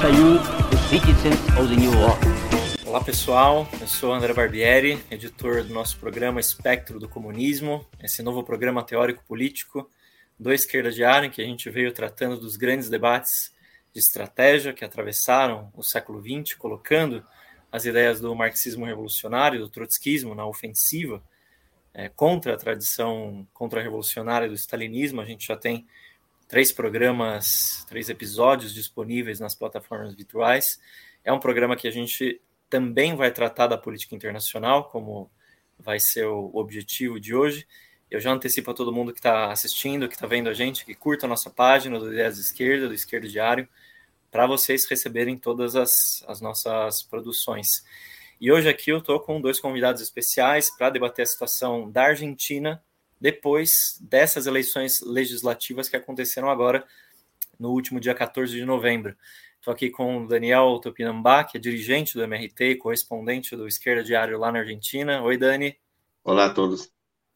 after you the citizens of the new law. Olá pessoal, eu sou André Barbieri, editor do nosso programa Espectro do Comunismo, esse novo programa teórico-político do Esquerda Diário, em que a gente veio tratando dos grandes debates de estratégia que atravessaram o século XX, colocando as ideias do marxismo revolucionário, do trotskismo na ofensiva contra a tradição contra-revolucionária do stalinismo. A gente já tem 3 episódios disponíveis nas plataformas virtuais. É um programa que a gente também vai tratar da política internacional, como vai ser o objetivo de hoje. Eu já antecipo a todo mundo que está assistindo, que está vendo a gente, que curta a nossa página do Ideias de Esquerda, do Esquerdo Diário, para vocês receberem todas as nossas produções. E hoje aqui eu estou com 2 convidados especiais para debater a situação da Argentina depois dessas eleições legislativas que aconteceram agora no último dia 14 de novembro. Estou aqui com o Daniel Tupinambá, que é dirigente do MRT e correspondente do Esquerda Diário lá na Argentina. Oi, Dani. Olá a todos.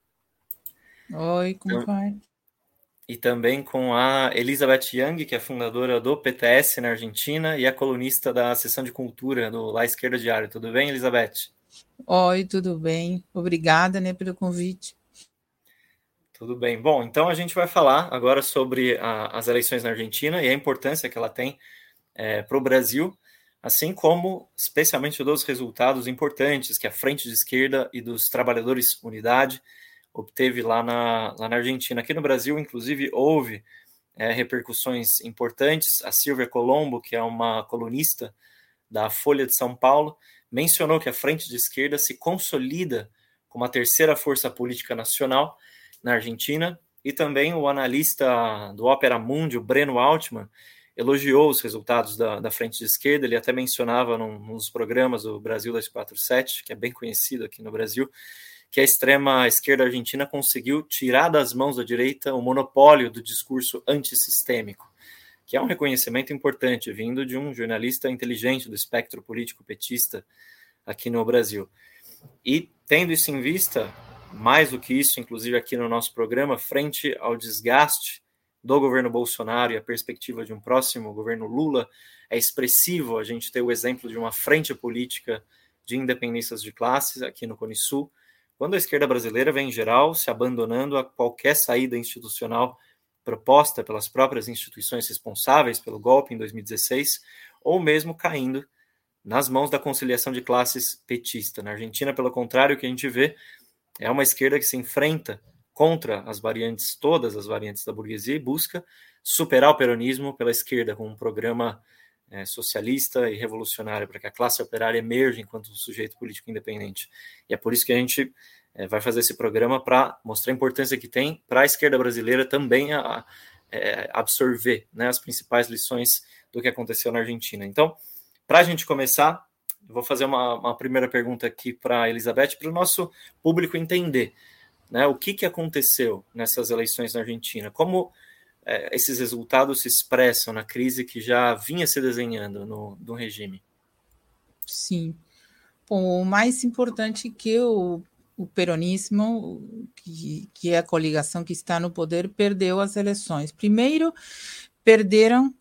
Oi, como vai? E também com a Elizabeth Young, que é fundadora do PTS na Argentina e é colunista da seção de cultura do La Esquerda Diário. Tudo bem, Elizabeth? Oi, tudo bem. Obrigada, pelo convite. Tudo bem. Bom, então a gente vai falar agora sobre as eleições na Argentina e a importância que ela tem para o Brasil, assim como especialmente dos resultados importantes que a Frente de Esquerda e dos Trabalhadores Unidade obteve lá na Argentina. Aqui no Brasil, inclusive, houve repercussões importantes. A Silvia Colombo, que é uma colunista da Folha de São Paulo, mencionou que a Frente de Esquerda se consolida como a terceira força política nacional na Argentina, e também o analista do Opera Mundi, o Breno Altman, elogiou os resultados da Frente de Esquerda. Ele até mencionava num dos programas do Brasil 247, que é bem conhecido aqui no Brasil, que a extrema esquerda argentina conseguiu tirar das mãos da direita o monopólio do discurso antissistêmico, que é um reconhecimento importante, vindo de um jornalista inteligente do espectro político petista aqui no Brasil. E tendo isso em vista, mais do que isso, inclusive aqui no nosso programa, frente ao desgaste do governo Bolsonaro e a perspectiva de um próximo governo Lula, é expressivo a gente ter o exemplo de uma frente política de independências de classes aqui no Cone Sul, quando a esquerda brasileira vem, em geral, se abandonando a qualquer saída institucional proposta pelas próprias instituições responsáveis pelo golpe em 2016, ou mesmo caindo nas mãos da conciliação de classes petista. Na Argentina, pelo contrário, o que a gente vê é uma esquerda que se enfrenta contra todas as variantes da burguesia, e busca superar o peronismo pela esquerda, com um programa socialista e revolucionário, para que a classe operária emerja enquanto um sujeito político independente. E é por isso que a gente vai fazer esse programa, para mostrar a importância que tem para a esquerda brasileira também absorver as principais lições do que aconteceu na Argentina. Então, para a gente começar, eu vou fazer uma primeira pergunta aqui para a Elizabeth, para o nosso público entender o que aconteceu nessas eleições na Argentina, como esses resultados se expressam na crise que já vinha se desenhando no regime. Sim. Bom, o mais importante que o peronismo, que é a coligação que está no poder, perdeu as eleições. Primeiro, perderam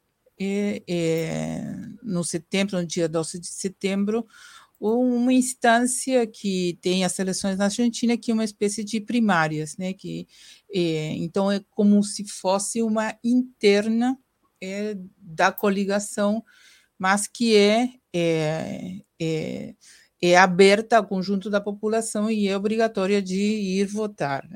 no dia 12 de setembro, uma instância que tem as eleições na Argentina, que é uma espécie de primárias, então é como se fosse uma interna da coligação, mas que é aberta ao conjunto da população e é obrigatória de ir votar.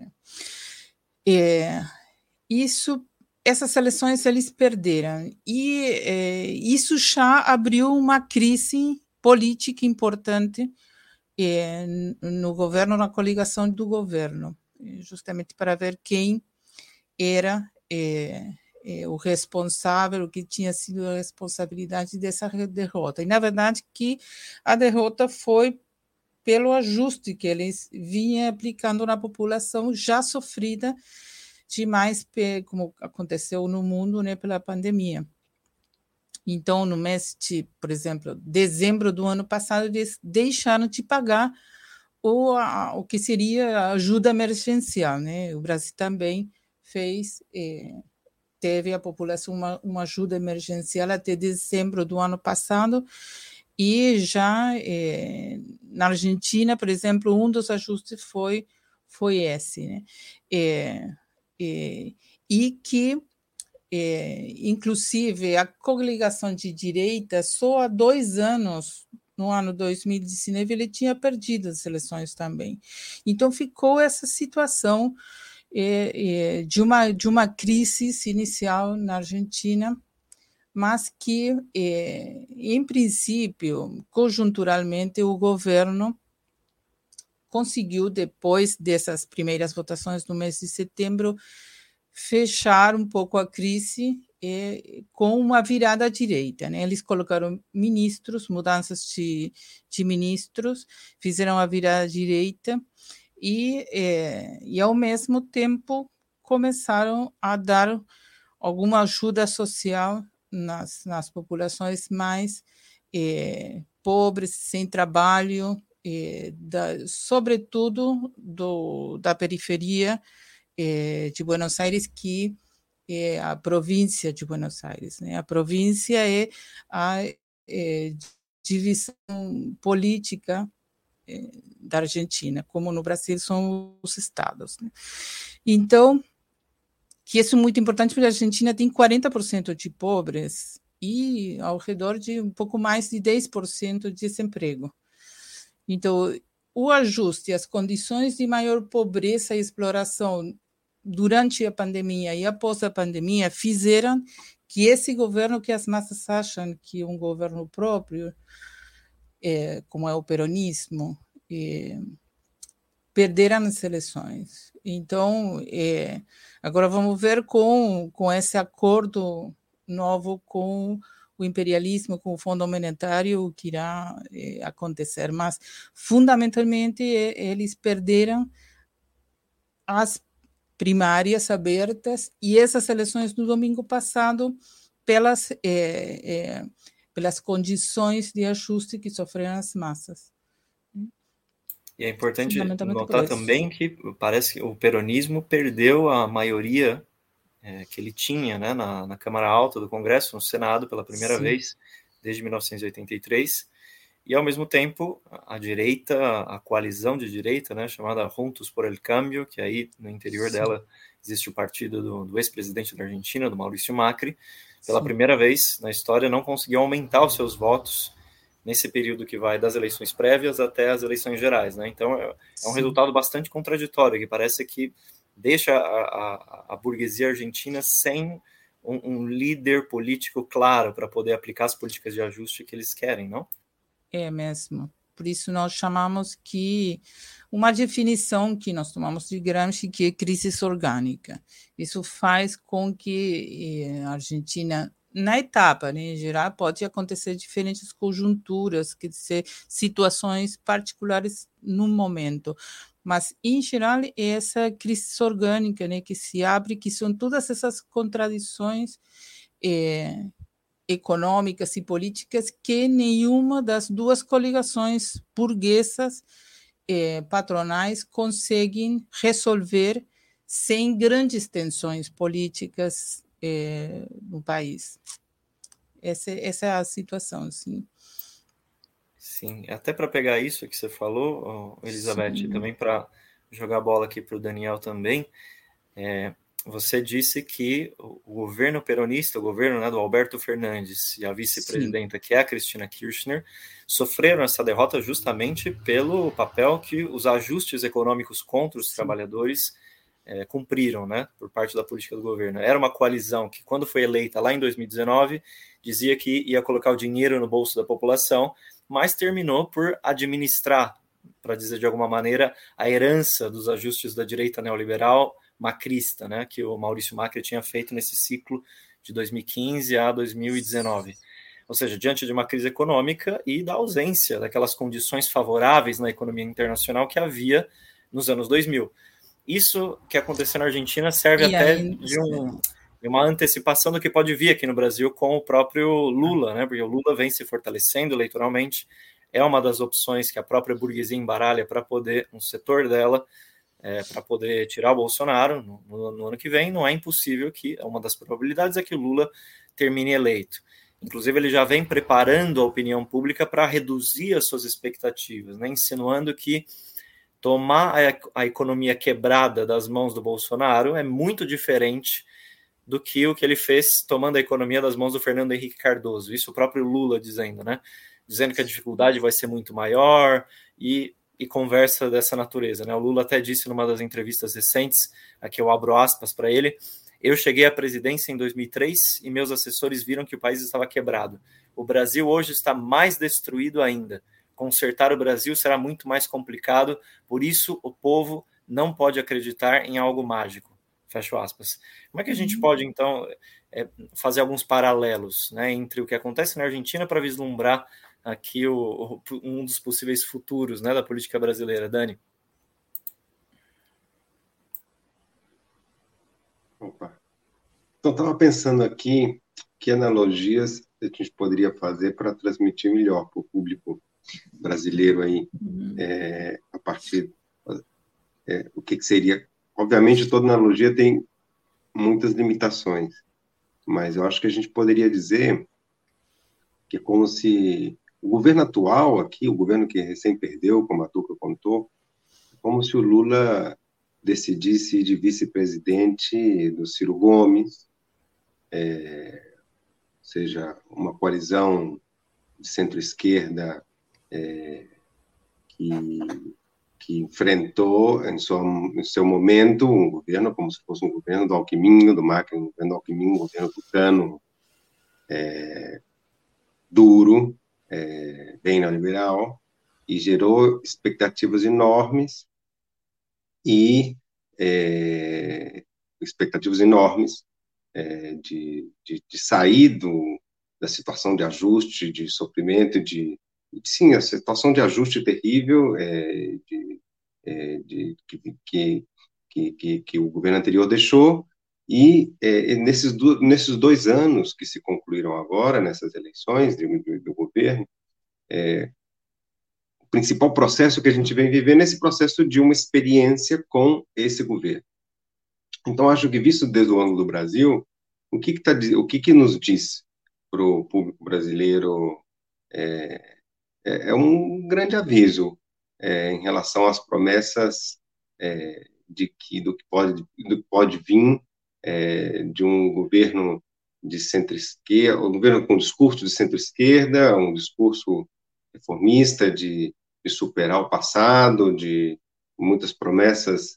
Essas eleições eles perderam, e isso já abriu uma crise política importante no governo, na coligação do governo, justamente para ver quem era o responsável, o que tinha sido a responsabilidade dessa derrota. E, na verdade, que a derrota foi pelo ajuste que eles vinham aplicando na população já sofrida demais, como aconteceu no mundo, pela pandemia. Então, no mês de, por exemplo, dezembro do ano passado, eles deixaram de pagar o que seria a ajuda emergencial. O Brasil também fez teve a população uma ajuda emergencial até dezembro do ano passado, e já na Argentina, por exemplo, um dos ajustes foi esse, né? E que, inclusive, a coligação de direita, só há 2 anos, no ano 2019, ele tinha perdido as eleições também. Então, ficou essa situação de uma crise inicial na Argentina, mas que, em princípio, conjunturalmente, o governo conseguiu, depois dessas primeiras votações no mês de setembro, fechar um pouco a crise com uma virada à direita, né? Eles colocaram ministros, mudanças de ministros, fizeram a virada à direita e ao mesmo tempo, começaram a dar alguma ajuda social nas populações mais pobres, sem trabalho, sobretudo da periferia de Buenos Aires, que é a província de Buenos Aires, né? A província é a divisão política da Argentina, como no Brasil são os estados, né? Então, que isso é muito importante, porque a Argentina tem 40% de pobres e ao redor de um pouco mais de 10% de desemprego. Então, o ajuste, as condições de maior pobreza e exploração durante a pandemia e após a pandemia fizeram que esse governo, que as massas acham que é um governo próprio, como é o peronismo, perderam as eleições. Então, agora vamos ver com esse acordo novo com o imperialismo, com o Fundo Monetário, o que irá acontecer. Mas, fundamentalmente, eles perderam as primárias abertas e essas eleições do domingo passado pelas condições de ajuste que sofreram as massas. E é importante notar também que parece que o peronismo perdeu a maioria que ele tinha, né, na Câmara Alta do Congresso, no Senado, pela primeira vez desde 1983, e ao mesmo tempo a direita, a coalizão de direita, né, chamada Juntos por el Cambio, que aí no interior dela existe o partido do ex-presidente da Argentina, do Maurício Macri, pela primeira vez na história não conseguiu aumentar os seus votos nesse período que vai das eleições prévias até as eleições gerais, né? Então é um resultado bastante contraditório, que parece que deixa a burguesia argentina sem um líder político claro para poder aplicar as políticas de ajuste que eles querem, não? É mesmo. Por isso nós chamamos que uma definição que nós tomamos de Gramsci, que é crise orgânica. Isso faz com que a Argentina, na etapa, né, em geral, pode acontecer diferentes conjunturas, quer dizer, situações particulares no momento. Mas, em geral, é essa crise orgânica, né, que se abre, que são todas essas contradições econômicas e políticas que nenhuma das duas coligações burguesas patronais conseguem resolver sem grandes tensões políticas no país. Essa é a situação, sim. Sim, até para pegar isso que você falou, Elizabeth, sim, também para jogar a bola aqui para o Daniel também, você disse que o governo peronista, o governo, né, do Alberto Fernandes e a vice-presidenta, que é a Cristina Kirchner, sofreram essa derrota justamente pelo papel que os ajustes econômicos contra os trabalhadores cumpriram, né, por parte da política do governo. Era uma coalizão que, quando foi eleita lá em 2019, dizia que ia colocar o dinheiro no bolso da população, mas terminou por administrar, para dizer de alguma maneira, a herança dos ajustes da direita neoliberal macrista, né, que o Maurício Macri tinha feito nesse ciclo de 2015 a 2019. Ou seja, diante de uma crise econômica e da ausência daquelas condições favoráveis na economia internacional que havia nos anos 2000. Isso que aconteceu na Argentina serve de uma antecipação do que pode vir aqui no Brasil com o próprio Lula, né, porque o Lula vem se fortalecendo eleitoralmente, é uma das opções que a própria burguesia embaralha para poder, um setor dela, para poder tirar o Bolsonaro no ano que vem, não é impossível que, uma das probabilidades é que o Lula termine eleito. Inclusive, ele já vem preparando a opinião pública para reduzir as suas expectativas, né, insinuando que tomar a economia quebrada das mãos do Bolsonaro é muito diferente do que o que ele fez tomando a economia das mãos do Fernando Henrique Cardoso. Isso o próprio Lula dizendo, né? Dizendo que a dificuldade vai ser muito maior e conversa dessa natureza, né? O Lula até disse numa das entrevistas recentes, aqui eu abro aspas para ele: eu cheguei à presidência em 2003 e meus assessores viram que o país estava quebrado. O Brasil hoje está mais destruído ainda. Consertar o Brasil será muito mais complicado, por isso o povo não pode acreditar em algo mágico. Fecho aspas. Como é que a gente pode, então, fazer alguns paralelos, né, entre o que acontece na Argentina para vislumbrar aqui um dos possíveis futuros, né, da política brasileira? Dani? Opa. Então, estava pensando aqui que analogias a gente poderia fazer para transmitir melhor para o público brasileiro aí, a partir o que seria. Obviamente, toda analogia tem muitas limitações, mas eu acho que a gente poderia dizer que é como se o governo atual aqui, o governo que recém perdeu, como a Tuca contou, é como se o Lula decidisse ir de vice-presidente do Ciro Gomes, ou seja, uma coalizão de centro-esquerda que enfrentou em seu momento um governo como se fosse um governo do Alckmin, do Macri, um governo do Alckmin, um governo tucano, duro, bem neoliberal, e gerou expectativas enormes de sair da situação de ajuste, de sofrimento, sim, a situação de ajuste terrível que o governo anterior deixou, e nesses 2 anos que se concluíram agora, nessas eleições do governo, o principal processo que a gente vem vivendo é esse processo de uma experiência com esse governo. Então, acho que, visto desde o ângulo do Brasil, o que nos diz para o público brasileiro é um grande aviso em relação às promessas do que pode vir de um governo de centro-esquerda, um governo com discurso de centro-esquerda, um discurso reformista de superar o passado, de muitas promessas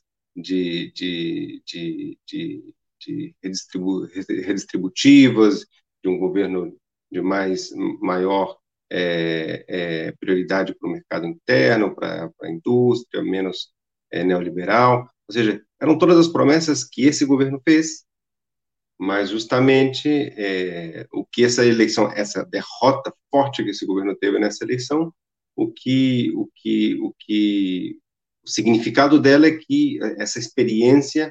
redistributivas, de um governo de maior prioridade para o mercado interno, para a indústria, menos neoliberal. Ou seja, eram todas as promessas que esse governo fez, mas justamente o que essa eleição, essa derrota forte que esse governo teve nessa eleição, o significado dela é que essa experiência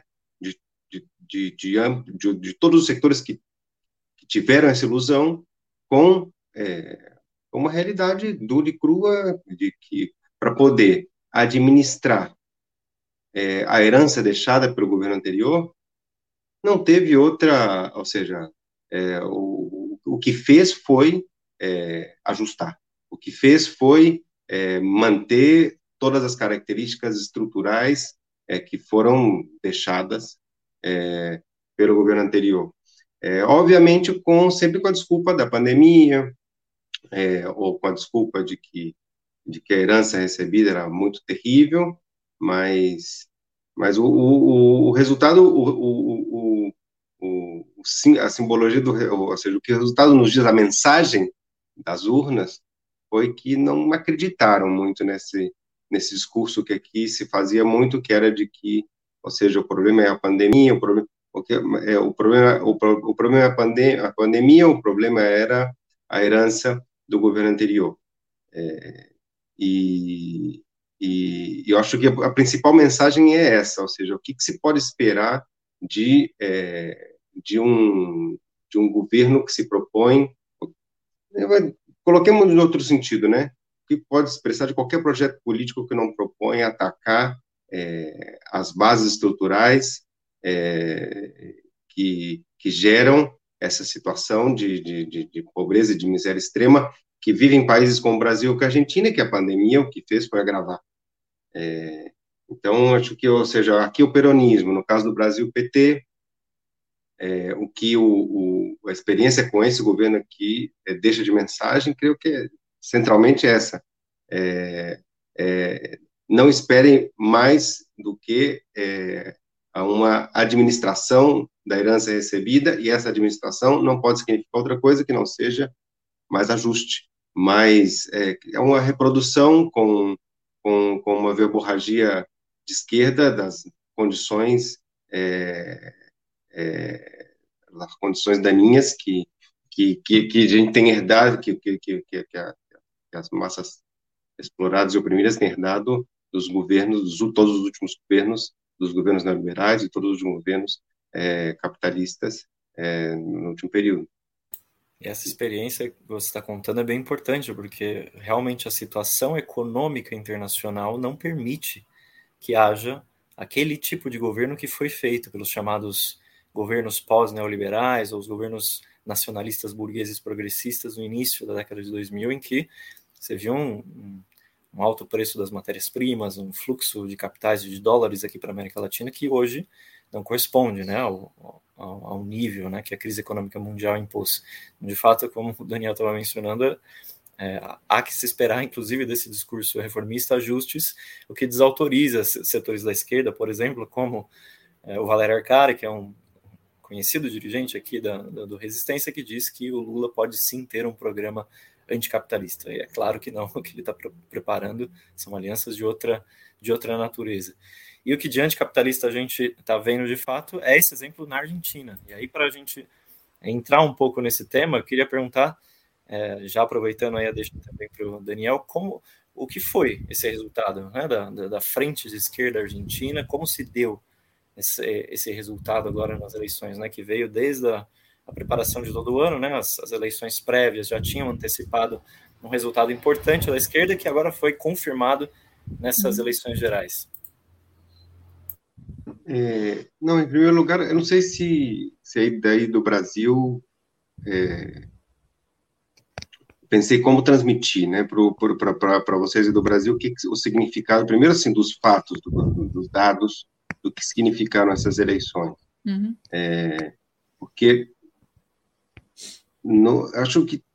de todos os setores que tiveram essa ilusão com uma realidade dura e crua de que, para poder administrar a herança deixada pelo governo anterior, não teve outra, ou seja, o que fez foi ajustar, o que fez foi manter todas as características estruturais que foram deixadas pelo governo anterior. Obviamente, sempre com a desculpa da pandemia, ou com a desculpa de que a herança recebida era muito terrível, mas o resultado, a simbologia ou seja, o que o resultado nos diz, a mensagem das urnas, foi que não acreditaram muito nesse discurso que aqui se fazia muito, que era de que, ou seja, o problema é a pandemia, o problema é a pandemia, o problema era a herança do governo anterior. E eu acho que a principal mensagem é essa, ou seja, o que se pode esperar de um governo que se propõe, coloquemos em outro sentido, né? O que pode expressar de qualquer projeto político que não propõe atacar as bases estruturais que geram essa situação de pobreza e de miséria extrema que vive em países como o Brasil e a Argentina, que a pandemia o que fez foi agravar. Então, acho que, ou seja, aqui o peronismo, no caso do Brasil, o PT, o que a experiência com esse governo aqui deixa de mensagem, creio que centralmente essa. Não esperem mais do que uma administração da herança recebida, e essa administração não pode significar outra coisa que não seja mais ajuste, mas é uma reprodução com uma verborragia de esquerda das condições daninhas que a gente tem herdado, que as massas exploradas e oprimidas têm herdado dos governos, todos os últimos governos, dos governos neoliberais e todos os últimos governos capitalistas no último período. E essa experiência que você está contando é bem importante, porque realmente a situação econômica internacional não permite que haja aquele tipo de governo que foi feito pelos chamados governos pós-neoliberais ou os governos nacionalistas burgueses progressistas no início da década de 2000, em que você viu um alto preço das matérias-primas, um fluxo de capitais e de dólares aqui para a América Latina que hoje não corresponde, né, ao nível, né, que a crise econômica mundial impôs. De fato, como o Daniel estava mencionando, há que se esperar, inclusive, desse discurso reformista, ajustes, o que desautoriza setores da esquerda, por exemplo, como o Valério Arcari, que é um conhecido dirigente aqui do Resistência, que diz que o Lula pode sim ter um programa anticapitalista. E é claro que não, o que ele está preparando são alianças de outra natureza. E o que de anticapitalista a gente está vendo de fato é esse exemplo na Argentina. E aí, para a gente entrar um pouco nesse tema, eu queria perguntar, já aproveitando aí a deixa também para o Daniel, o que foi esse resultado, né, da frente de esquerda argentina, como se deu esse resultado agora nas eleições, né, que veio desde a preparação de todo o ano, né, as eleições prévias já tinham antecipado um resultado importante da esquerda que agora foi confirmado nessas eleições gerais. Não, em primeiro lugar, eu não sei se aí daí do Brasil pensei como transmitir, né, para vocês do Brasil, o significado, primeiro assim, dos fatos, dos dados, do que significaram essas eleições. Uhum. Porque acho que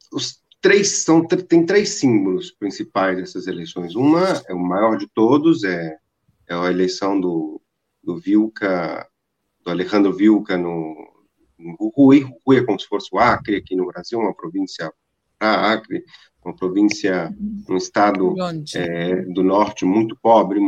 tem três símbolos principais dessas eleições. Uma é o maior de todos, é a eleição do Vilca, do Alejandro Vilca no Jujuy. Jujuy é como se fosse o Acre aqui no Brasil, uma província para Acre, uma província, um estado do norte muito pobre,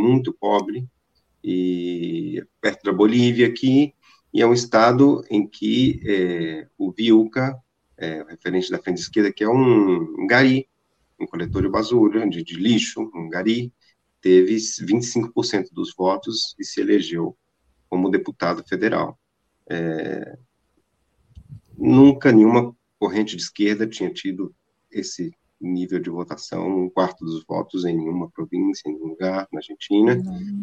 e perto da Bolívia aqui, e é um estado em que o Vilca, referente da frente esquerda, que é um gari, um coletor de basura, de lixo, um gari, teve 25% dos votos e se elegeu como deputado federal. Nunca nenhuma corrente de esquerda tinha tido esse nível de votação, 1/4 dos votos em nenhuma província, em nenhum lugar na Argentina.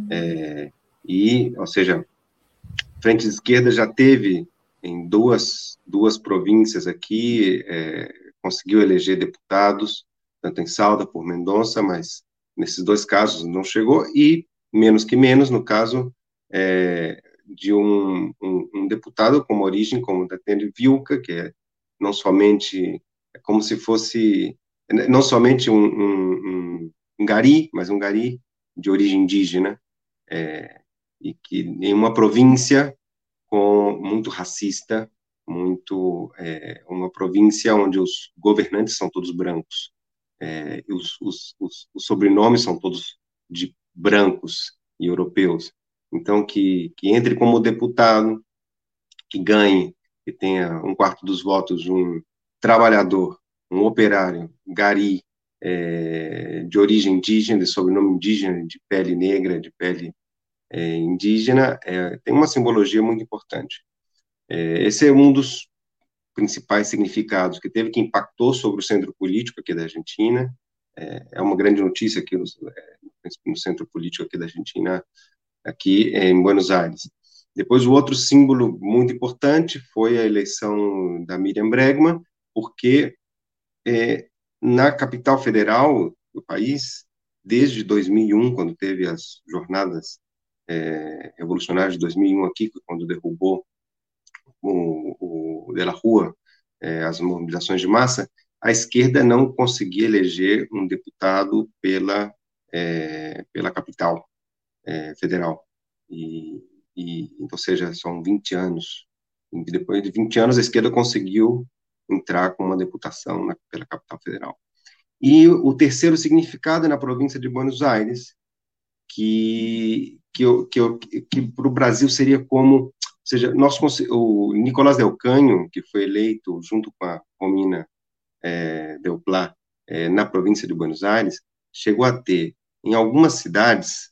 Ou seja, a frente de esquerda já teve em duas províncias aqui, conseguiu eleger deputados, tanto em Salta por Mendonça, mas nesses dois casos não chegou, e menos que menos, no caso de um deputado com origem como Daniel Vilca, que é não somente como se fosse, não somente um gari, mas um gari de origem indígena, e que em uma província muito racista, uma província onde os governantes são todos brancos, os sobrenomes são todos de brancos e europeus. Então, que entre como deputado, que ganhe, que tenha 1/4 dos votos um trabalhador, um operário, gari, de origem indígena, de sobrenome indígena, de pele negra, de pele indígena, tem uma simbologia muito importante. Esse é um dos principais significados que impactou sobre o centro político aqui da Argentina. É uma grande notícia que no centro político aqui da Argentina, aqui em Buenos Aires. Depois, o outro símbolo muito importante foi a eleição da Miriam Bregman, porque na capital federal do país, desde 2001, quando teve as jornadas revolucionárias de 2001 aqui, quando derrubou o de la Rúa, as mobilizações de massa, a esquerda não conseguia eleger um deputado pela capital federal. Ou seja, são 20 anos. E depois de 20 anos, a esquerda conseguiu entrar com uma deputação pela capital federal. E o terceiro significado é na província de Buenos Aires, que para o Brasil seria como, ou seja, o Nicolás Del Caño, que foi eleito junto com a Romina Del Plá na província de Buenos Aires, chegou a ter, em algumas cidades,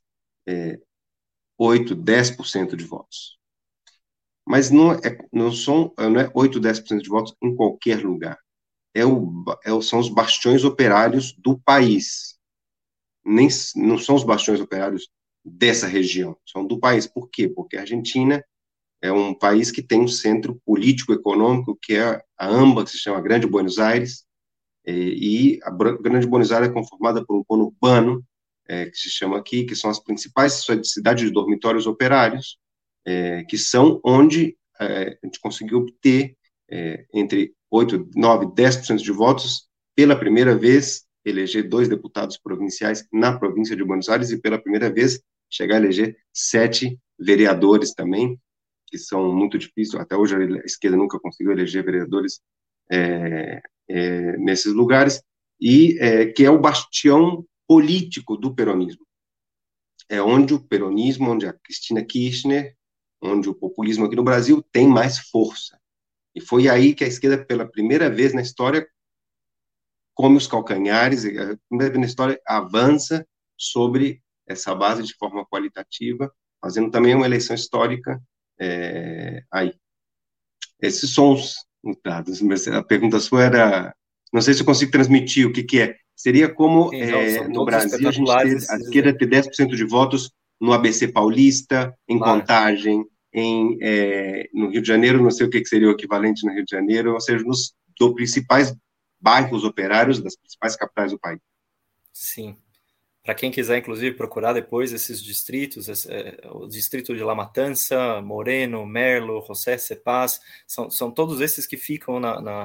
8, 10% de votos. Mas não é 8, 10% de votos em qualquer lugar. São os bastiões operários do país. Não são os bastiões operários dessa região, são do país. Por quê? Porque a Argentina é um país que tem um centro político-econômico, que é a AMBA, que se chama Grande Buenos Aires, e a Grande Buenos Aires é conformada por um conurbano, que se chama aqui, que são as principais cidades de dormitórios operários, que são onde a gente conseguiu obter entre 8, 9, 10% de votos, pela primeira vez, eleger 2 deputados provinciais na província de Buenos Aires, e pela primeira vez chegar a eleger 7 vereadores também, que são muito difíceis. Até hoje a esquerda nunca conseguiu eleger vereadores nesses lugares, e que é o bastião político do peronismo. É onde o peronismo, onde a Cristina Kirchner, onde o populismo aqui no Brasil tem mais força. E foi aí que a esquerda, pela primeira vez na história, come os calcanhares, a primeira vez na história avança sobre essa base de forma qualitativa, fazendo também uma eleição histórica aí. Esses são os dados, mas a pergunta sua era, não sei se eu consigo transmitir o que é. Seria como no Brasil a esquerda ter 10% de votos no ABC Paulista, em Contagem, no Rio de Janeiro, não sei o que seria o equivalente no Rio de Janeiro, ou seja, nos principais bairros operários das principais capitais do país. Sim. Para quem quiser, inclusive, procurar depois esses distritos, o distrito de La Matança, Moreno, Merlo, José Cepaz, são todos esses que ficam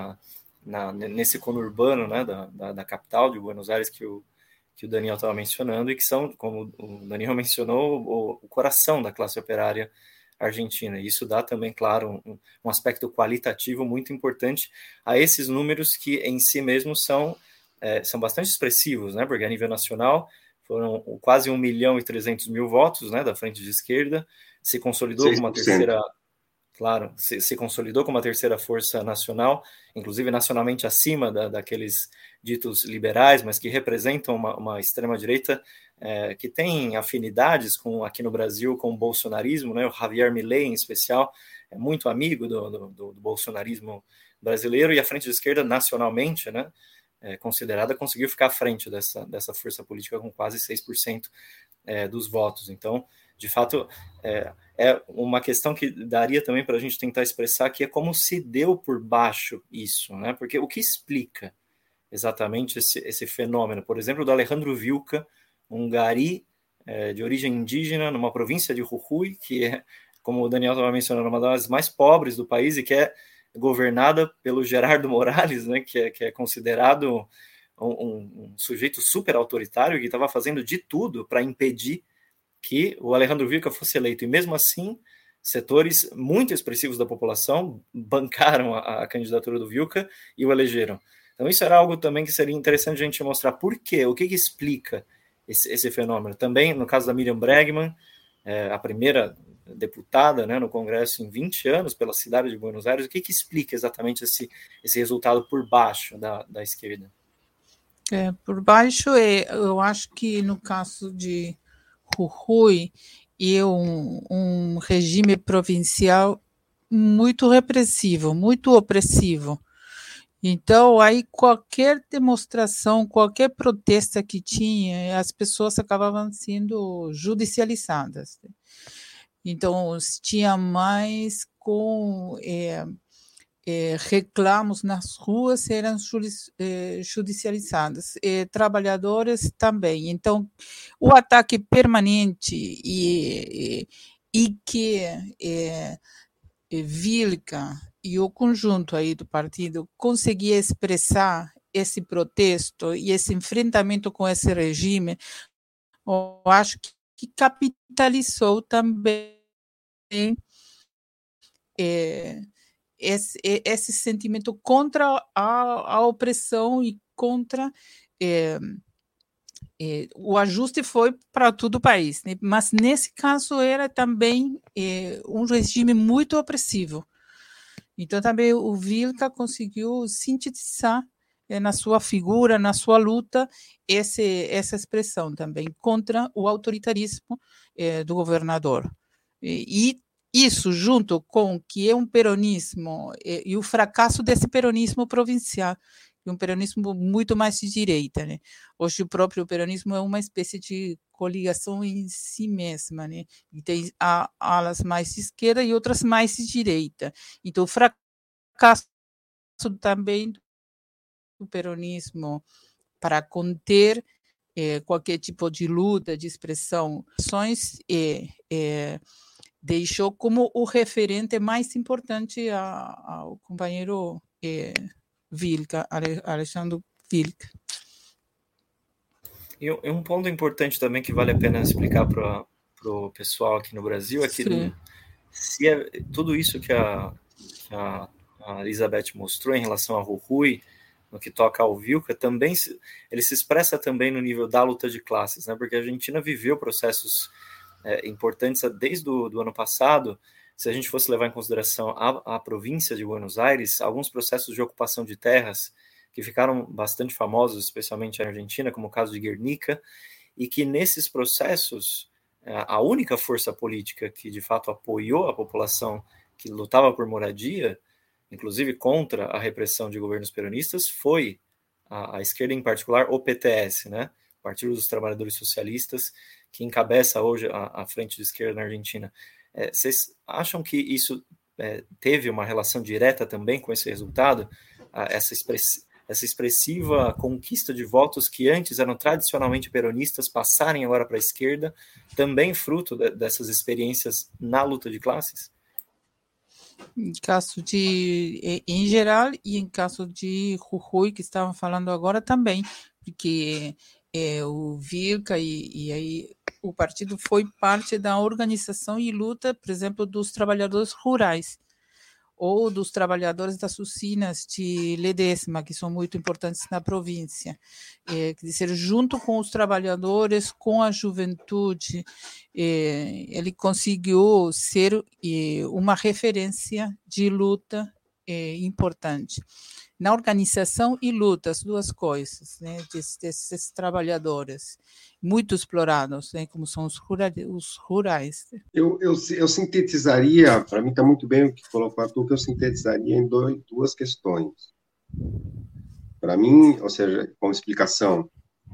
nesse conurbano, né, da capital de Buenos Aires, que o Daniel estava mencionando, e que são, como o Daniel mencionou, o coração da classe operária argentina. E isso dá também, claro, um aspecto qualitativo muito importante a esses números que em si mesmos são bastante expressivos, né, porque a nível nacional foram quase 1.300.000 votos, né, da frente de esquerda, se consolidou 6%. Como uma terceira... Claro, se consolidou como uma terceira força nacional, inclusive nacionalmente acima daqueles ditos liberais, mas que representam uma extrema-direita que tem afinidades aqui no Brasil com o bolsonarismo, né? O Javier Milei, em especial, é muito amigo do bolsonarismo brasileiro, e a frente de esquerda, nacionalmente, né, considerada, conseguiu ficar à frente dessa força política com quase 6% dos votos. Então, de fato, é uma questão que daria também para a gente tentar expressar, que é como se deu por baixo isso, né? Porque o que explica exatamente esse fenômeno? Por exemplo, do Alejandro Vilca, um gari de origem indígena numa província de Jujuy, que é, como o Daniel estava mencionando, uma das mais pobres do país, e que é governada pelo Gerardo Morales, né? Que é considerado um sujeito super autoritário, que estava fazendo de tudo para impedir que o Alejandro Vilca fosse eleito, e mesmo assim, setores muito expressivos da população bancaram a candidatura do Vilca e o elegeram. Então isso era algo também que seria interessante a gente mostrar por quê, o que explica esse fenômeno. Também, no caso da Miriam Bregman, a primeira deputada, né, no Congresso em 20 anos pela cidade de Buenos Aires, o que explica exatamente esse resultado por baixo da esquerda? Por baixo, eu acho que no caso de Jujuy e um regime provincial muito repressivo, muito opressivo. Então, aí qualquer demonstração, qualquer protesta que tinha, as pessoas acabavam sendo judicializadas. Então, se tinha mais com reclamos nas ruas eram judicializados, trabalhadores também. Então, o ataque permanente e que Vilca e o conjunto aí do partido conseguia expressar esse protesto e esse enfrentamento com esse regime, eu acho que capitalizou também esse sentimento contra a opressão e contra o ajuste foi para todo o país, né? Mas nesse caso era também um regime muito opressivo. Então também o Vilca conseguiu sintetizar na sua figura, na sua luta, essa expressão também contra o autoritarismo do governador. E isso, junto com que é um peronismo e o fracasso desse peronismo provincial, um peronismo muito mais de direita, né? Hoje o próprio peronismo é uma espécie de coligação em si mesma, né? E tem alas mais de esquerda e outras mais de direita. Então o fracasso também do peronismo para conter qualquer tipo de luta, de expressão, ações deixou como o referente mais importante ao companheiro Vilca, Alexandre Vilca. E um ponto importante também que vale a pena explicar para o pessoal aqui no Brasil é que tudo isso que a Elizabeth mostrou em relação a Jujuy, no que toca ao Vilca, também ele se expressa também no nível da luta de classes, né? Porque a Argentina viveu processos importantes desde do ano passado. Se a gente fosse levar em consideração a província de Buenos Aires, alguns processos de ocupação de terras que ficaram bastante famosos, especialmente na Argentina, como o caso de Guernica, e que nesses processos, a única força política que de fato apoiou a população que lutava por moradia, inclusive contra a repressão de governos peronistas, foi a esquerda, em particular o PTS, né? Partido dos Trabalhadores Socialistas, que encabeça hoje a frente de esquerda na Argentina. Vocês acham que isso teve uma relação direta também com esse resultado? Essa expressiva conquista de votos que antes eram tradicionalmente peronistas passarem agora para a esquerda, também fruto dessas experiências na luta de classes? Em caso em geral, e em caso de Jujuy, que estavam falando agora também, porque o Vilca e aí o partido foi parte da organização e luta, por exemplo, dos trabalhadores rurais ou dos trabalhadores das usinas de Ledesma, que são muito importantes na província. Quer dizer, junto com os trabalhadores, com a juventude, ele conseguiu ser uma referência de luta importante. Na organização e luta, as duas coisas, né, desses trabalhadores, muito explorados, né, como são os rurais. Eu sintetizaria, para mim está muito bem o que colocou a Arthur, que eu sintetizaria em duas questões. Para mim, ou seja, como explicação,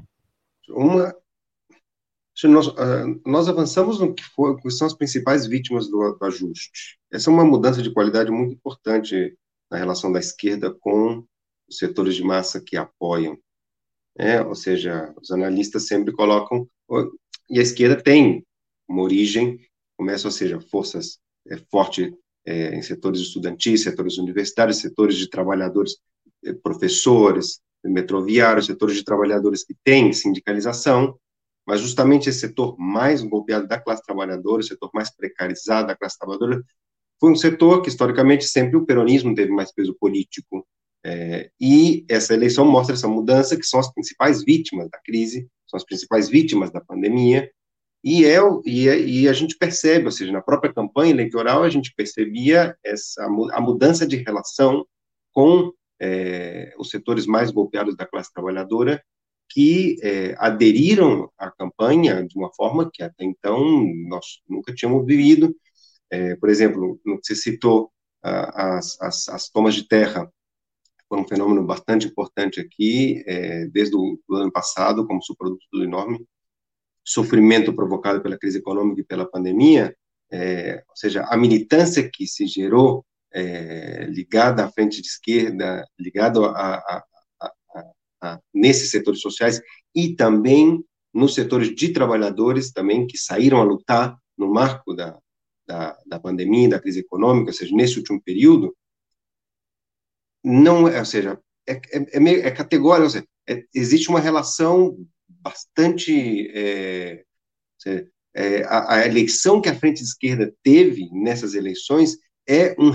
nós avançamos no que são as principais vítimas do ajuste. Essa é uma mudança de qualidade muito importante na relação da esquerda com os setores de massa que apoiam. Ou seja, os analistas sempre colocam, e a esquerda tem uma origem, ou seja, forças fortes em setores estudantis, setores universitários, setores de trabalhadores, professores, metroviários, setores de trabalhadores que têm sindicalização, mas justamente esse setor mais golpeado da classe trabalhadora, o setor mais precarizado da classe trabalhadora, foi um setor que, historicamente, sempre o peronismo teve mais peso político. E essa eleição mostra essa mudança, que são as principais vítimas da crise, são as principais vítimas da pandemia, e a gente percebe, ou seja, na própria campanha eleitoral, a gente percebia a mudança de relação com os setores mais golpeados da classe trabalhadora, que aderiram à campanha de uma forma que até então nós nunca tínhamos vivido. Por exemplo, no que você citou, as tomas de terra foi um fenômeno bastante importante aqui, desde o ano passado, como subproduto do enorme sofrimento provocado pela crise econômica e pela pandemia, ou seja, a militância que se gerou ligada à frente de esquerda, ligada nesses setores sociais e também nos setores de trabalhadores também que saíram a lutar no marco da pandemia, da crise econômica, ou seja, nesse último período, não, ou seja, é categórico, ou seja, existe uma relação bastante a eleição que a frente de esquerda teve nessas eleições é um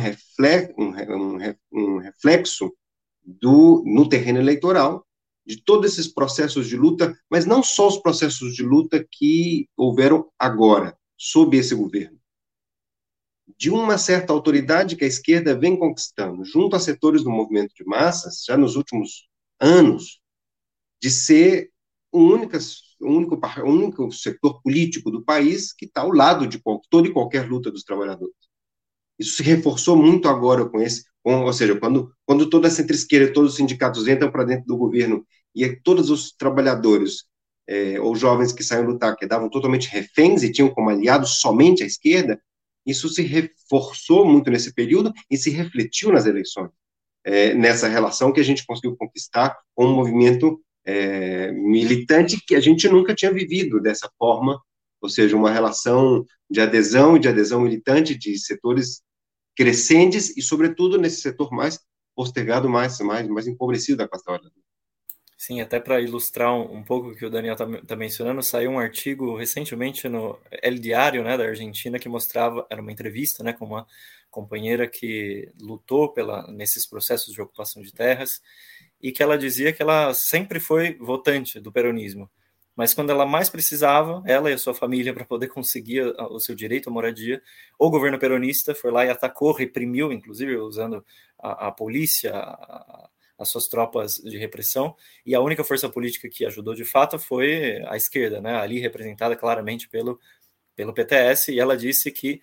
reflexo no terreno eleitoral de todos esses processos de luta, mas não só os processos de luta que houveram agora, sob esse governo, de uma certa autoridade que a esquerda vem conquistando, junto a setores do movimento de massas, já nos últimos anos, de ser o único setor político do país que está ao lado de toda e qualquer luta dos trabalhadores. Isso se reforçou muito agora ou seja, quando toda a centro-esquerda e todos os sindicatos entram para dentro do governo e todos os trabalhadores ou jovens que saíam lutar, que davam totalmente reféns e tinham como aliados somente a esquerda, isso se reforçou muito nesse período e se refletiu nas eleições, nessa relação que a gente conseguiu conquistar com um movimento militante que a gente nunca tinha vivido dessa forma, ou seja, uma relação de adesão militante de setores crescentes e, sobretudo, nesse setor mais postergado, mais empobrecido da classe trabalhadora. Sim, até para ilustrar um pouco o que o Daniel está mencionando, saiu um artigo recentemente no El Diário, né, da Argentina, que mostrava, era uma entrevista, né, com uma companheira que lutou nesses processos de ocupação de terras, e que ela dizia que ela sempre foi votante do peronismo, mas quando ela mais precisava, ela e a sua família, para poder conseguir o seu direito à moradia, o governo peronista foi lá e atacou, reprimiu, inclusive usando a polícia, as suas tropas de repressão, e a única força política que ajudou de fato foi a esquerda, né, ali representada claramente pelo PTS, e ela disse que,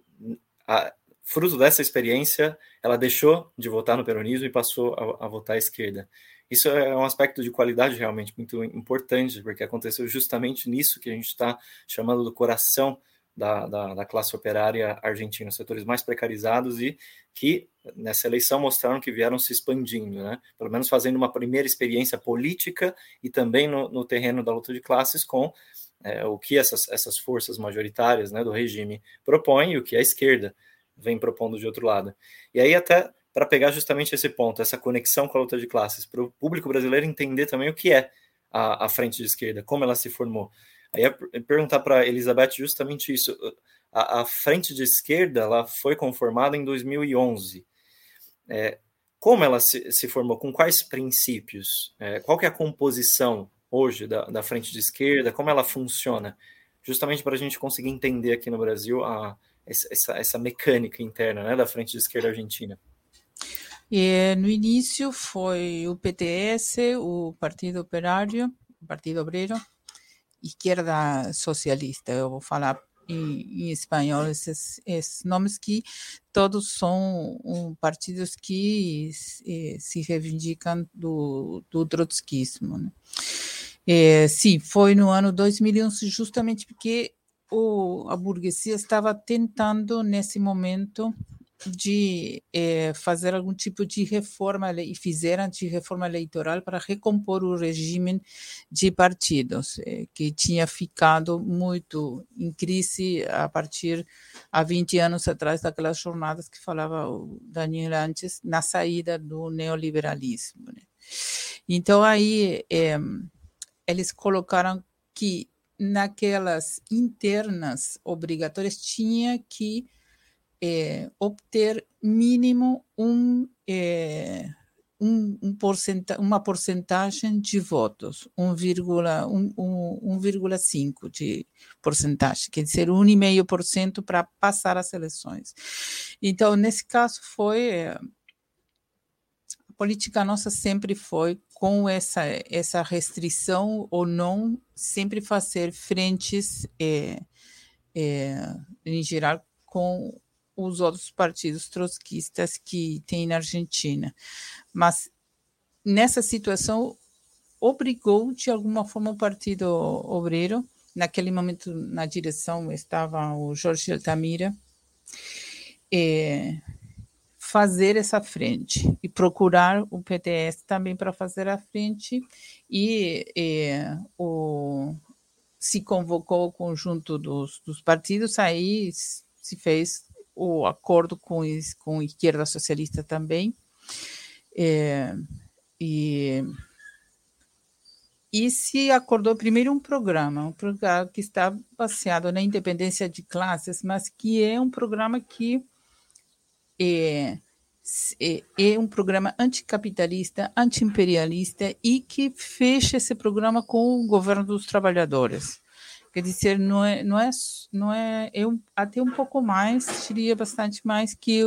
fruto dessa experiência, ela deixou de votar no peronismo e passou a votar à esquerda. Isso é um aspecto de qualidade realmente muito importante, porque aconteceu justamente nisso que a gente está chamando do coração da classe operária argentina, os setores mais precarizados, e que nessa eleição mostraram que vieram se expandindo, né? Pelo menos fazendo uma primeira experiência política e também no terreno da luta de classes com o que essas forças majoritárias, né, do regime propõem e o que a esquerda vem propondo de outro lado. E aí até para pegar justamente esse ponto, essa conexão com a luta de classes, para o público brasileiro entender também o que é a frente de esquerda, como ela se formou. Aí perguntar para Elizabeth justamente isso. A frente de esquerda ela foi conformada em 2011. Como ela se formou? Com quais princípios? Qual que é a composição hoje da frente de esquerda? Como ela funciona? Justamente para a gente conseguir entender aqui no Brasil essa mecânica interna, né, da frente de esquerda argentina. No início foi o PTS, o Partido Operário, Partido Obrero, Esquerda Socialista. Eu vou falar em espanhol esses nomes que todos são partidos que se reivindicam do trotskismo, né? Sim, foi no ano 2011, justamente porque a burguesia estava tentando, nesse momento, de fazer algum tipo de reforma, e fizeram de reforma eleitoral para recompor o regime de partidos, que tinha ficado muito em crise a partir há 20 anos atrás daquelas jornadas que falava o Daniel antes, na saída do neoliberalismo, né? Então aí eles colocaram que naquelas internas obrigatórias tinha que obter mínimo uma porcentagem de votos, 1,5 de porcentagem, quer dizer, 1,5% para passar as eleições. Então, nesse caso, a política nossa sempre foi com essa restrição ou não, sempre fazer frentes, em geral, com os outros partidos trotskistas que tem na Argentina. Mas nessa situação, obrigou, de alguma forma, o Partido Obreiro, naquele momento, na direção estava o Jorge Altamira, fazer essa frente e procurar o PDS também para fazer a frente, e se convocou o conjunto dos partidos, aí se fez o acordo com a Esquerda Socialista também, e se acordou primeiro um programa que está baseado na independência de classes, mas que é um programa que é um programa anticapitalista, antiimperialista, e que fecha esse programa com o governo dos trabalhadores. Quer dizer, até um pouco mais, diria bastante mais que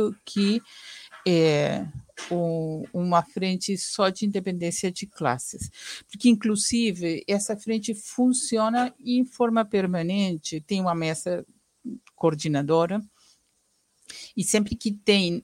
uma frente só de independência de classes. Porque, inclusive, essa frente funciona em forma permanente, tem uma mesa coordenadora, e sempre que tem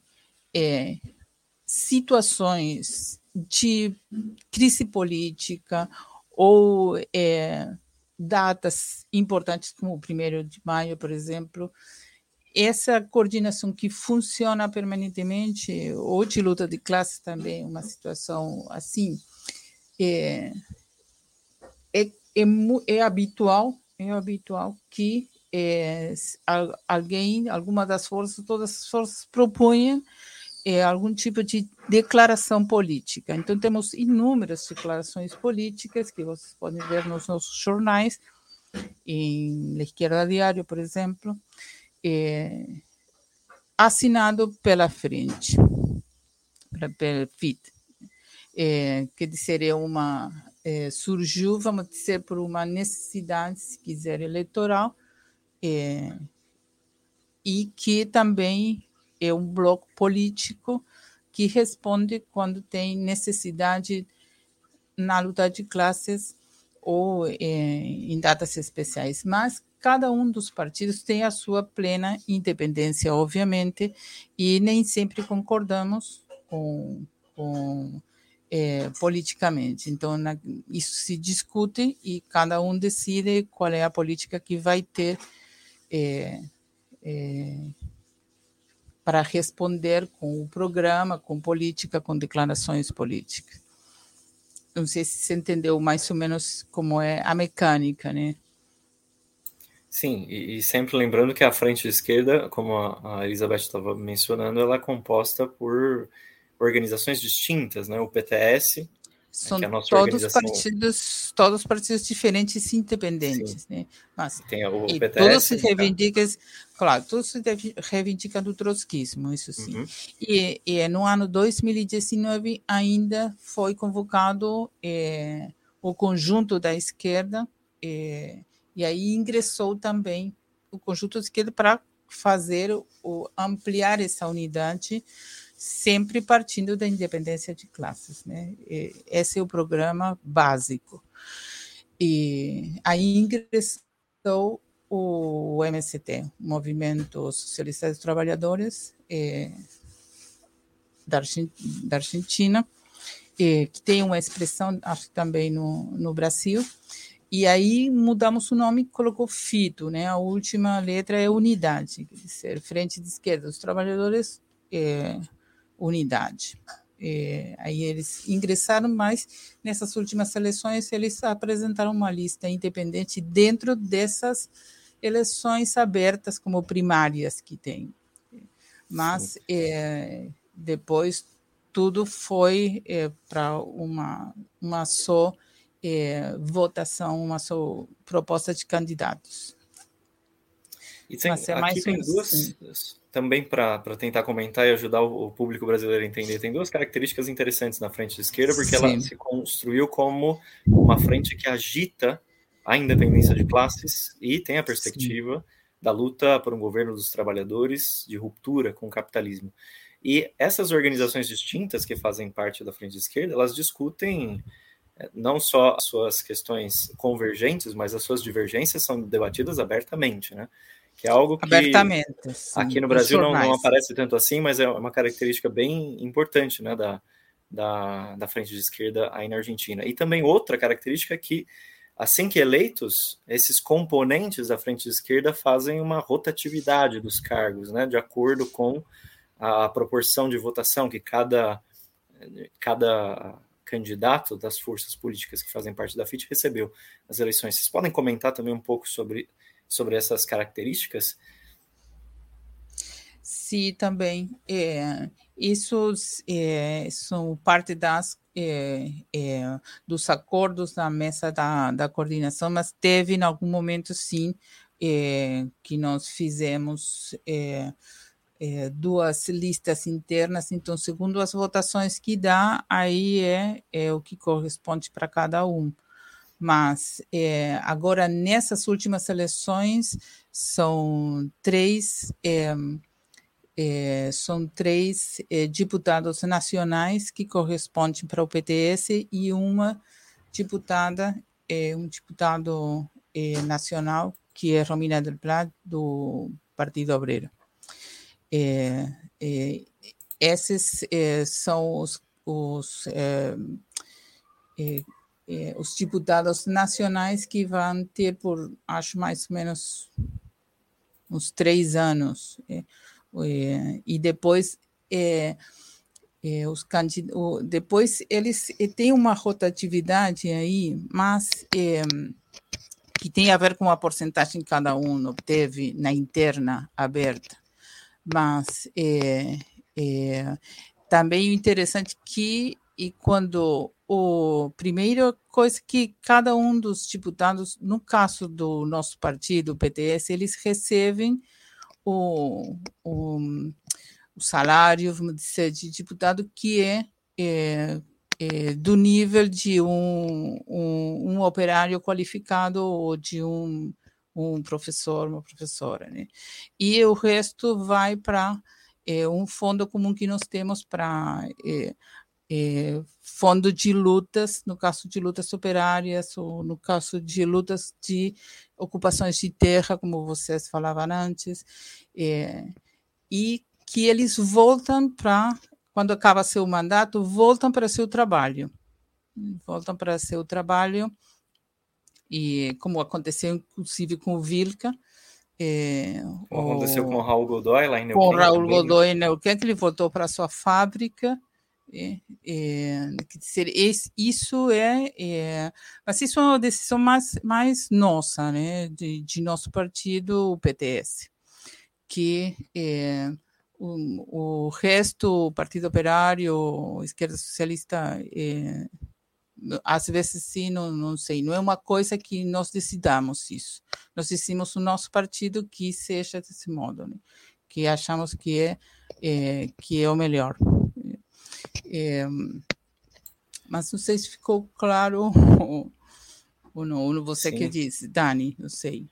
situações de crise política ou datas importantes, como o 1º de maio, por exemplo, essa coordenação que funciona permanentemente, ou de luta de classe também, uma situação assim, é habitual que alguma das forças, todas as forças proponham algum tipo de declaração política. Então, temos inúmeras declarações políticas que vocês podem ver nos nossos jornais, em La Izquierda Diário, por exemplo, assinado pela frente, pela FIT, quer dizer, surgiu, vamos dizer, por uma necessidade, se quiser, eleitoral, e que também é um bloco político que responde quando tem necessidade na luta de classes ou em datas especiais. Mas cada um dos partidos tem a sua plena independência, obviamente, e nem sempre concordamos politicamente. Então, isso se discute e cada um decide qual é a política que vai ter para responder com o programa, com política, com declarações políticas. Não sei se você entendeu mais ou menos como é a mecânica, né? Sim, e sempre lembrando que a frente de esquerda, como a Elizabeth estava mencionando, ela é composta por organizações distintas, né? O PTS, são que é a nossa todos organização... todos partidos diferentes e independentes, Sim. né? Mas tem o PTS, todos se reivindicam, claro, todos se reivindicam do trotskismo, isso sim. Uhum. E no ano 2019 ainda foi convocado o conjunto da esquerda, e aí ingressou também o conjunto da esquerda para ampliar essa unidade, sempre partindo da independência de classes, né? Esse é o programa básico. E aí ingressou o MST, o Movimento Socialista dos Trabalhadores da Argentina, que tem uma expressão, acho que também no Brasil, e aí mudamos o nome e colocou FITO, né? A última letra é unidade, quer dizer, Frente de Esquerda dos Trabalhadores, unidade. Aí eles ingressaram, mas nessas últimas eleições eles apresentaram uma lista independente dentro dessas eleições abertas como primárias que tem. Mas depois tudo foi para uma só votação, uma só proposta de candidatos. E aqui tem duas, também para tentar comentar e ajudar o público brasileiro a entender, tem duas características interessantes na frente de esquerda, porque ela se construiu como uma frente que agita a independência de classes e tem a perspectiva da luta por um governo dos trabalhadores, de ruptura com o capitalismo. E essas organizações distintas que fazem parte da frente de esquerda, elas discutem não só as suas questões convergentes, mas as suas divergências são debatidas abertamente, né? Que é algo que aqui no Brasil não aparece tanto assim, mas é uma característica bem importante, né, da frente de esquerda aí na Argentina. E também outra característica é que, assim que eleitos, esses componentes da frente de esquerda fazem uma rotatividade dos cargos, né, de acordo com a proporção de votação que cada candidato das forças políticas que fazem parte da FIT recebeu nas eleições. Vocês podem comentar também um pouco sobre essas características? Sim, também. Isso são parte dos acordos da mesa da coordenação, mas teve em algum momento, sim, que nós fizemos duas listas internas, então, segundo as votações que dá, aí é o que corresponde para cada um. Mas agora, nessas últimas eleições, são três deputados nacionais que correspondem para o PTS e uma diputada, um deputado nacional, que é Romina del Plat, do Partido Obreiro. Esses são os deputados nacionais que vão ter por, acho, mais ou menos uns 3 anos. E depois, depois eles têm uma rotatividade aí, mas que tem a ver com a porcentagem que cada um obteve na interna aberta. Mas também o interessante que quando a primeira coisa que cada um dos deputados, no caso do nosso partido, o PTS, eles recebem o salário, vamos dizer, de deputado que é do nível de um operário qualificado ou de um professor, uma professora, né? E o resto vai para um fundo comum que nós temos para fundo de lutas, no caso de lutas operárias ou no caso de lutas de ocupações de terra, como vocês falavam antes, e que eles voltam para, quando acaba seu mandato, voltam para seu trabalho. E como aconteceu, inclusive, com o Vilca. Aconteceu com o Raul Godoy lá em Neuquén. Com o Raul Godoy em Neuquén, que ele voltou para a sua fábrica. Isso mas isso é uma decisão mais nossa, né, de nosso partido, o PTS, que o resto, o Partido Operário, Esquerda Socialista, às vezes sim, não sei, não é uma coisa que nós decidamos isso. Nós decidimos o nosso partido que seja desse modo, né? Que achamos que é o melhor. Mas não sei se ficou claro ou não. Você que disse, Dani, não sei.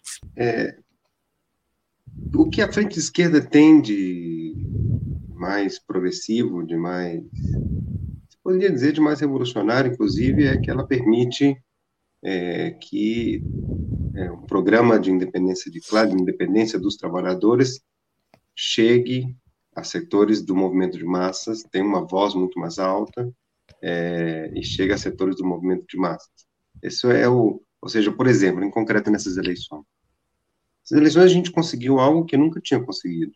O que a frente esquerda tem de mais progressivo, de mais, se poderia dizer, de mais revolucionário, inclusive, é que ela permite que um programa de independência de classe, de independência dos trabalhadores, chegue a setores do movimento de massas, tem uma voz muito mais alta, e chega a setores do movimento de massas. Isso ou seja, por exemplo, em concreto nessas eleições. Nessas eleições a gente conseguiu algo que nunca tinha conseguido.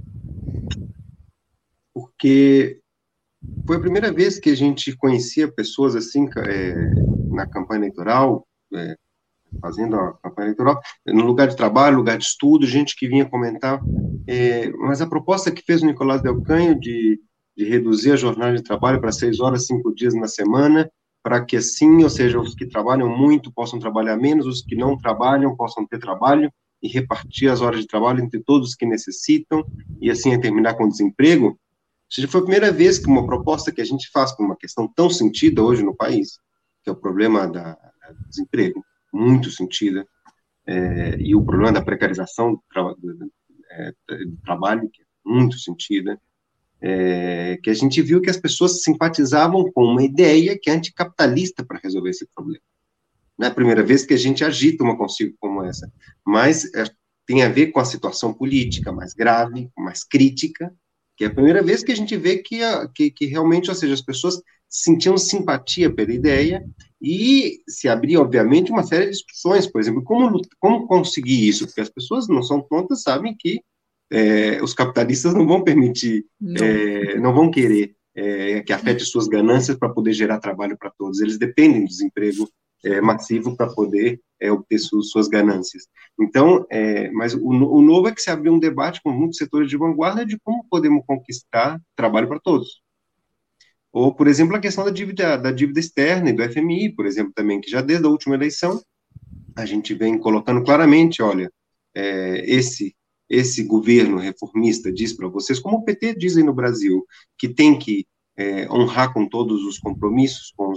Porque foi a primeira vez que a gente conhecia pessoas assim, na campanha eleitoral, fazendo a campanha eleitoral, no lugar de trabalho, lugar de estudo, gente que vinha comentar, mas a proposta que fez o Nicolás Del Canho de reduzir a jornada de trabalho para 6 horas, 5 dias na semana, para que assim, ou seja, os que trabalham muito possam trabalhar menos, os que não trabalham possam ter trabalho, e repartir as horas de trabalho entre todos os que necessitam, e assim terminar com o desemprego. Ou seja, foi a primeira vez que uma proposta que a gente faz por uma questão tão sentida hoje no país, que é o problema do desemprego, muito sentida, e o problema da precarização do trabalho, que é muito sentida, que a gente viu que as pessoas simpatizavam com uma ideia que é anticapitalista para resolver esse problema. Não é a primeira vez que a gente agita uma consigo como essa, mas tem a ver com a situação política mais grave, mais crítica, que é a primeira vez que a gente vê que realmente, ou seja, as pessoas sentiam simpatia pela ideia e se abria, obviamente, uma série de discussões, por exemplo, como conseguir isso, porque as pessoas não são tontas, sabem que os capitalistas não vão permitir, não vão querer que afete suas ganâncias para poder gerar trabalho para todos, eles dependem do desemprego massivo para poder obter suas ganâncias. Então, mas o novo é que se abriu um debate com muitos setores de vanguarda de como podemos conquistar trabalho para todos. Ou, por exemplo, a questão da dívida externa e do FMI, por exemplo, também, que já desde a última eleição, a gente vem colocando claramente, olha, esse governo reformista diz para vocês, como o PT diz aí no Brasil, que tem que honrar com todos os compromissos com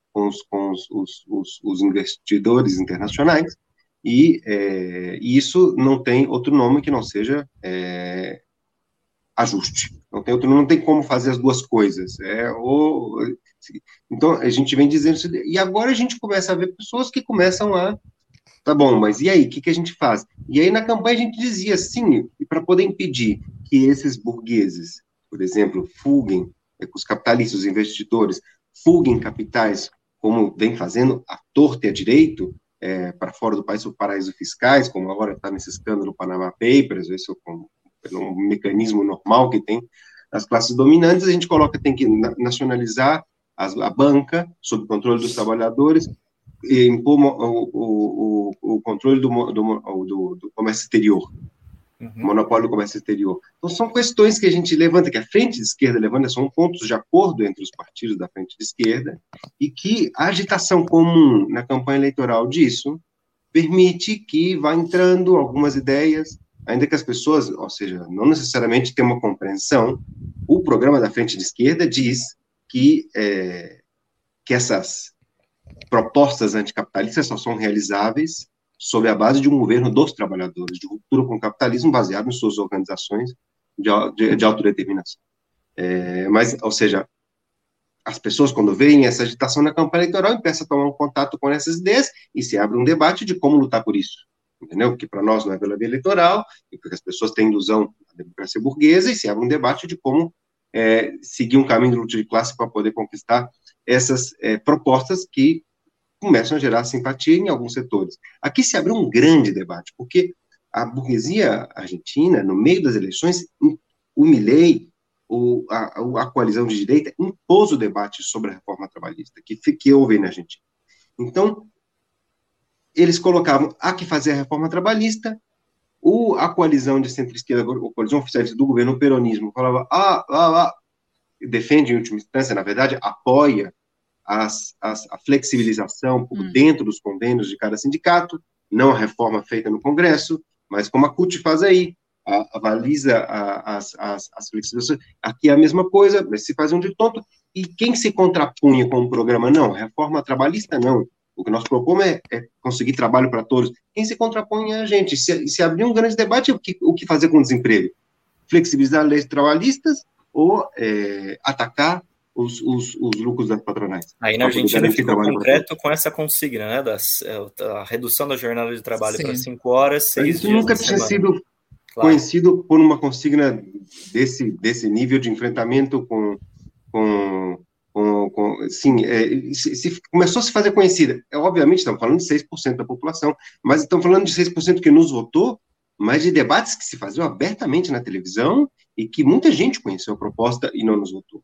os investidores internacionais, e isso não tem outro nome que não seja ajuste. Não tem como fazer as duas coisas. Então, a gente vem dizendo isso, e agora a gente começa a ver pessoas que começam a tá bom, mas e aí, o que a gente faz? E aí, na campanha, a gente dizia, sim, para poder impedir que esses burgueses, por exemplo, fuguem, os capitalistas, os investidores, fuguem capitais, como vem fazendo à torta e à direito, para fora do país, paraísos fiscais, como agora está nesse escândalo Panama Papers, esse é um mecanismo normal que tem as classes dominantes, a gente tem que nacionalizar a banca, sob controle dos trabalhadores, e impor o controle do comércio exterior, monopólio do comércio exterior. Então, são questões que a gente levanta, que a frente de esquerda levanta, são pontos de acordo entre os partidos da frente de esquerda, e que a agitação comum na campanha eleitoral disso permite que vá entrando algumas ideias, ainda que as pessoas, ou seja, não necessariamente tenham uma compreensão. O programa da frente de esquerda diz que essas propostas anticapitalistas só são realizáveis sob a base de um governo dos trabalhadores, de ruptura com o capitalismo baseado em suas organizações de autodeterminação. Mas, ou seja, as pessoas, quando veem essa agitação na campanha eleitoral, começam a tomar um contato com essas ideias e se abre um debate de como lutar por isso. Entendeu? Porque para nós não é pela via eleitoral, e porque as pessoas têm ilusão da democracia burguesa, e se abre um debate de como seguir um caminho de luta de classe para poder conquistar essas propostas que começam a gerar simpatia em alguns setores. Aqui se abriu um grande debate, porque a burguesia argentina, no meio das eleições, o Milei, a coalizão de direita, impôs o debate sobre a reforma trabalhista, que houve na Argentina. Então, eles colocavam, há que fazer a reforma trabalhista, a coalizão de centro-esquerda, a coalizão oficial do governo, o peronismo, falava, defende em última instância, na verdade, apoia a flexibilização por dentro dos convênios de cada sindicato, não a reforma feita no Congresso, mas como a CUT faz aí, avaliza as flexibilizações. Aqui é a mesma coisa, mas se faz um de tonto. E quem se contrapunha com o programa? Não, reforma trabalhista não. O que nós propomos é conseguir trabalho para todos. Quem se contrapõe é a gente. Se abrir um grande debate, o que fazer com o desemprego? Flexibilizar leis trabalhistas ou atacar os lucros das patronais? Aí na Argentina ficou concreto com essa consigna, né, a redução da jornada de trabalho para 5 horas, 6 dias. Isso nunca tinha sido conhecido por uma consigna desse nível de enfrentamento começou a se fazer conhecida. Obviamente, estamos falando de 6% da população, mas estamos falando de 6% que nos votou, mas de debates que se faziam abertamente na televisão e que muita gente conheceu a proposta e não nos votou.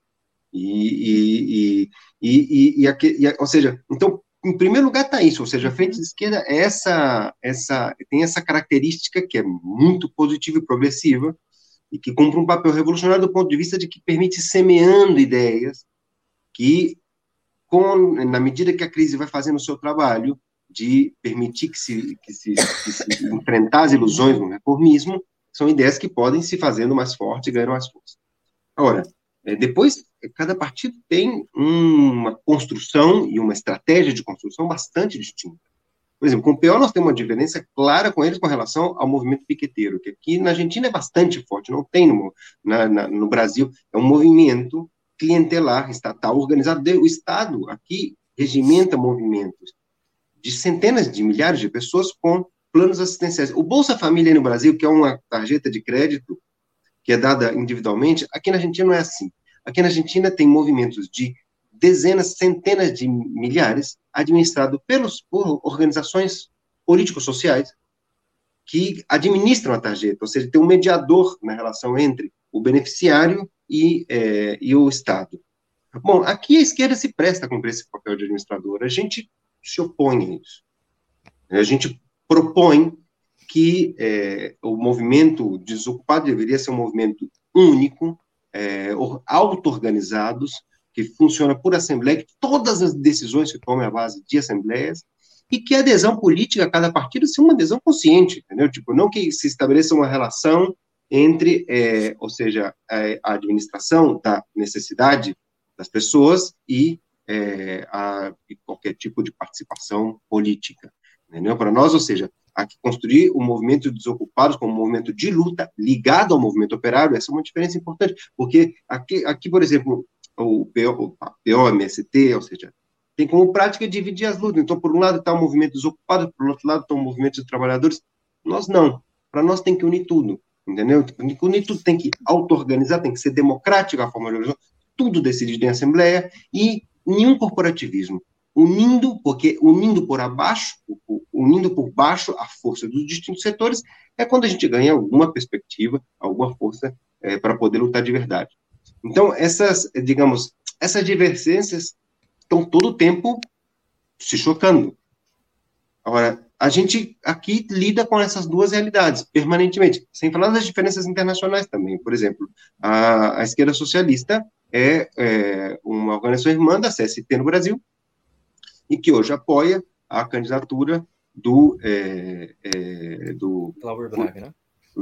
Ou seja, então, em primeiro lugar está isso, ou seja, a frente de esquerda tem essa característica que é muito positiva e progressiva e que cumpre um papel revolucionário do ponto de vista de que permite semeando ideias que, na medida que a crise vai fazendo o seu trabalho de permitir que se enfrentar as ilusões do reformismo, são ideias que podem se fazendo mais forte e ganhando mais força. Agora, depois, cada partido tem uma construção e uma estratégia de construção bastante distinta. Por exemplo, com o PO nós temos uma diferença clara com eles com relação ao movimento piqueteiro, que aqui na Argentina é bastante forte, não tem no Brasil, é um movimento clientelar, estatal, organizado. O Estado aqui regimenta movimentos de centenas de milhares de pessoas com planos assistenciais. O Bolsa Família no Brasil, que é uma tarjeta de crédito que é dada individualmente, aqui na Argentina não é assim. Aqui na Argentina tem movimentos de dezenas, centenas de milhares, administrado por organizações político-sociais que administram a tarjeta, ou seja, tem um mediador na relação entre o beneficiário e o Estado. Bom, aqui a esquerda se presta a cumprir esse papel de administrador. A gente se opõe a isso. A gente propõe que o movimento desocupado deveria ser um movimento único, auto-organizados, que funciona por assembleia, que todas as decisões se tomem à base de assembleias, e que a adesão política a cada partido seja uma adesão consciente, entendeu? Tipo, não que se estabeleça uma relação entre, ou seja, a administração da necessidade das pessoas e qualquer tipo de participação política, entendeu? Para nós, ou seja, há que construir o movimento de desocupados como um movimento de luta ligado ao movimento operário. Essa é uma diferença importante, porque aqui por exemplo, o PO-MST, ou seja, tem como prática dividir as lutas. Então, por um lado está o movimento desocupado, por outro lado está o movimento de trabalhadores. Nós não. Para nós tem que unir tudo, entendeu? Unir tudo, tem que auto-organizar, tem que ser democrático a forma de organização, tudo decidido em assembleia e nenhum corporativismo. Unindo por abaixo, unindo por baixo a força dos distintos setores, é quando a gente ganha alguma perspectiva, alguma força para poder lutar de verdade. Então, essas divergências estão todo o tempo se chocando. Agora, a gente aqui lida com essas duas realidades permanentemente, sem falar das diferenças internacionais também. Por exemplo, a esquerda socialista é uma organização irmã da CST no Brasil, e que hoje apoia a candidatura do Glauber Braga, né?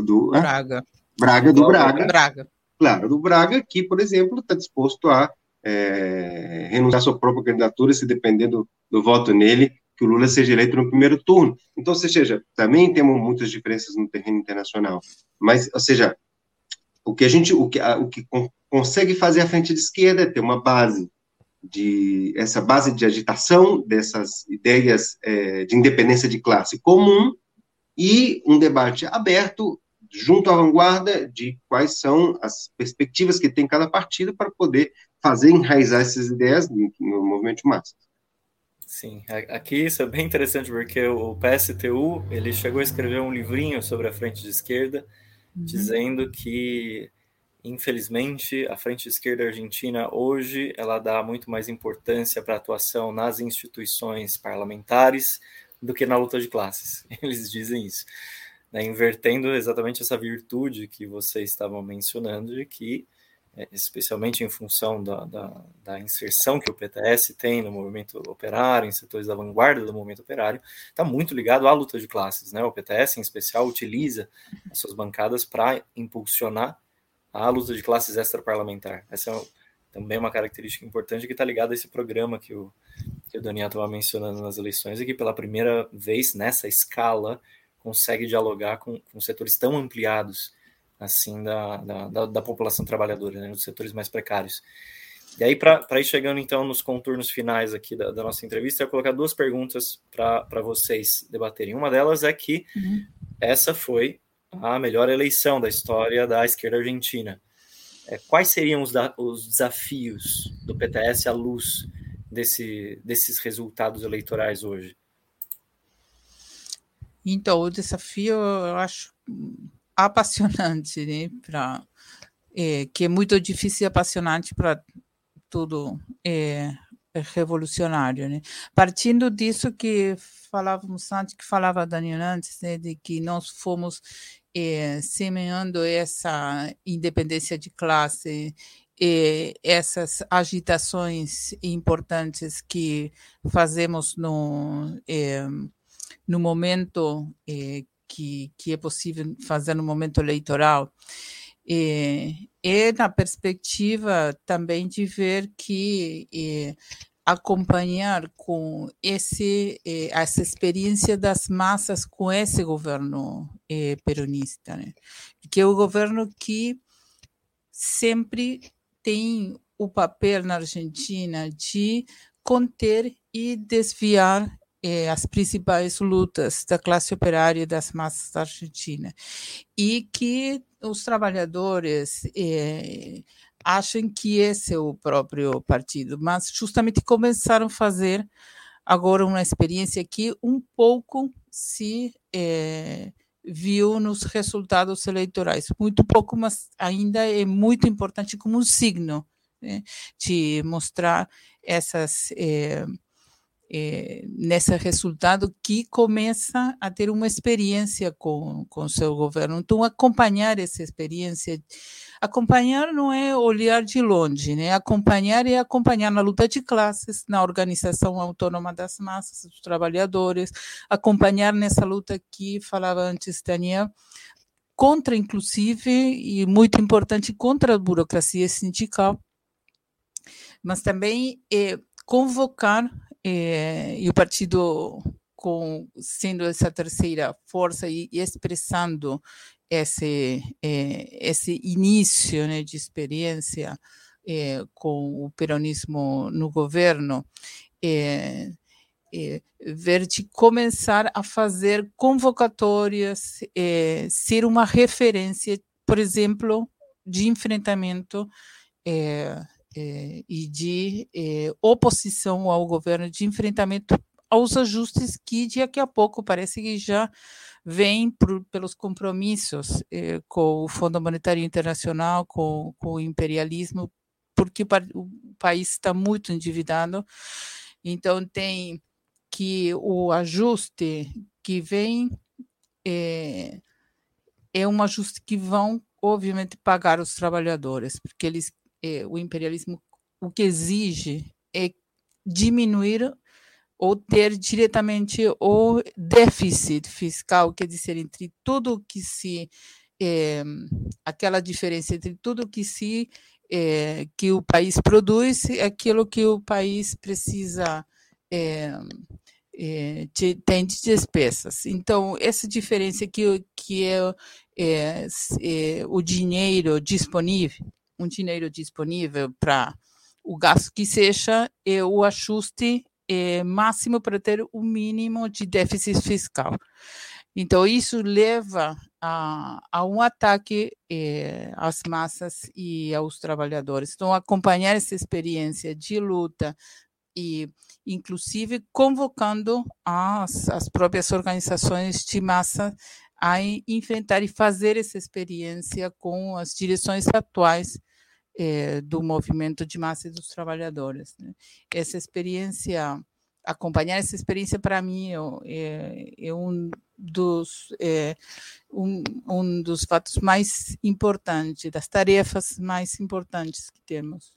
Braga. Claro, do Braga, que, por exemplo, está disposto a renunciar à sua própria candidatura, se depender do voto nele, que o Lula seja eleito no primeiro turno. Então, ou seja, também temos muitas diferenças no terreno internacional. Mas, ou seja, o que consegue fazer a frente de esquerda é ter uma base essa base de agitação dessas ideias de independência de classe comum e um debate aberto junto à vanguarda de quais são as perspectivas que tem cada partido para poder fazer enraizar essas ideias no movimento de massa. Sim, aqui isso é bem interessante porque o PSTU ele chegou a escrever um livrinho sobre a frente de esquerda, dizendo que infelizmente, a frente esquerda argentina hoje ela dá muito mais importância para a atuação nas instituições parlamentares do que na luta de classes. Eles dizem isso, né? Invertendo exatamente essa virtude que vocês estavam mencionando, de que, especialmente em função da inserção que o PTS tem no movimento operário, em setores da vanguarda do movimento operário, está muito ligado à luta de classes, né? O PTS, em especial, utiliza as suas bancadas para impulsionar a luta de classes extraparlamentar. Essa é também uma característica importante que está ligada a esse programa que o Daniel estava mencionando nas eleições e que pela primeira vez nessa escala consegue dialogar com setores tão ampliados assim da população trabalhadora, né, dos setores mais precários. E aí, para ir chegando então nos contornos finais aqui da nossa entrevista, eu vou colocar duas perguntas para vocês debaterem. Uma delas é que essa foi a melhor eleição da história da esquerda argentina. Quais seriam os desafios do PTS à luz desses resultados eleitorais hoje? Então, o desafio eu acho apaixonante, né? Que é muito difícil e apaixonante para tudo revolucionário, né? Partindo disso que falávamos antes, que falava Daniel antes, né, de que nós fomos semeando essa independência de classe, essas agitações importantes que fazemos no momento que é possível fazer no momento eleitoral, na perspectiva também de ver que acompanhar com essa experiência das massas com esse governo peronista, né? Que é o governo que sempre tem o papel na Argentina de conter e desviar as principais lutas da classe operária e das massas da Argentina, e que os trabalhadores acham que esse é o próprio partido, mas justamente começaram a fazer agora uma experiência que um pouco se viu nos resultados eleitorais, muito pouco, mas ainda é muito importante como um signo, né, de mostrar nesse resultado que começa a ter uma experiência com seu governo. Então, acompanhar essa experiência, acompanhar não é olhar de longe, né? Acompanhar é acompanhar na luta de classes, na organização autônoma das massas, dos trabalhadores, acompanhar nessa luta que falava antes, Daniel, contra, inclusive, e muito importante, contra a burocracia sindical, mas também convocar, e o partido sendo essa terceira força e expressando esse início, né, de experiência com o peronismo no governo, ver de começar a fazer convocatórias, ser uma referência, por exemplo, de enfrentamento e de oposição ao governo, de enfrentamento aos ajustes que daqui a pouco parece que já vêm pelos compromissos com o Fundo Monetário Internacional, com o imperialismo, porque o país está muito endividado. Então, tem que o ajuste que vem é um ajuste que vão, obviamente, pagar os trabalhadores, porque o imperialismo o que exige é diminuir ou ter diretamente o déficit fiscal, quer dizer, entre tudo que aquela diferença entre tudo que o país produz e aquilo que o país precisa tem de despesas. Então, essa diferença que é o dinheiro disponível, um dinheiro disponível para o gasto que seja, o ajuste máximo para ter o mínimo de déficit fiscal. Então, isso leva a um ataque às massas e aos trabalhadores. Então, acompanhar essa experiência de luta e, inclusive, convocando as próprias organizações de massa a enfrentar e fazer essa experiência com as direções atuais do movimento de massa e dos trabalhadores, né? Essa experiência, acompanhar essa experiência, para mim, é um dos fatos mais importantes, das tarefas mais importantes que temos.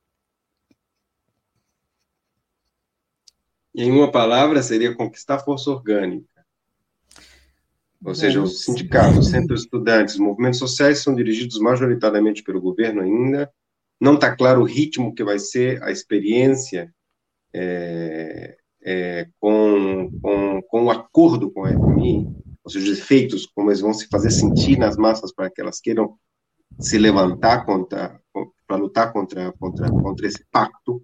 Em uma palavra, seria conquistar a força orgânica. Ou seja, os sindicatos, os centros estudantes, os movimentos sociais são dirigidos majoritariamente pelo governo ainda. Não está claro o ritmo que vai ser a experiência com o acordo com a FMI, ou seja, os efeitos, como eles vão se fazer sentir nas massas para que elas queiram se levantar para lutar contra esse pacto.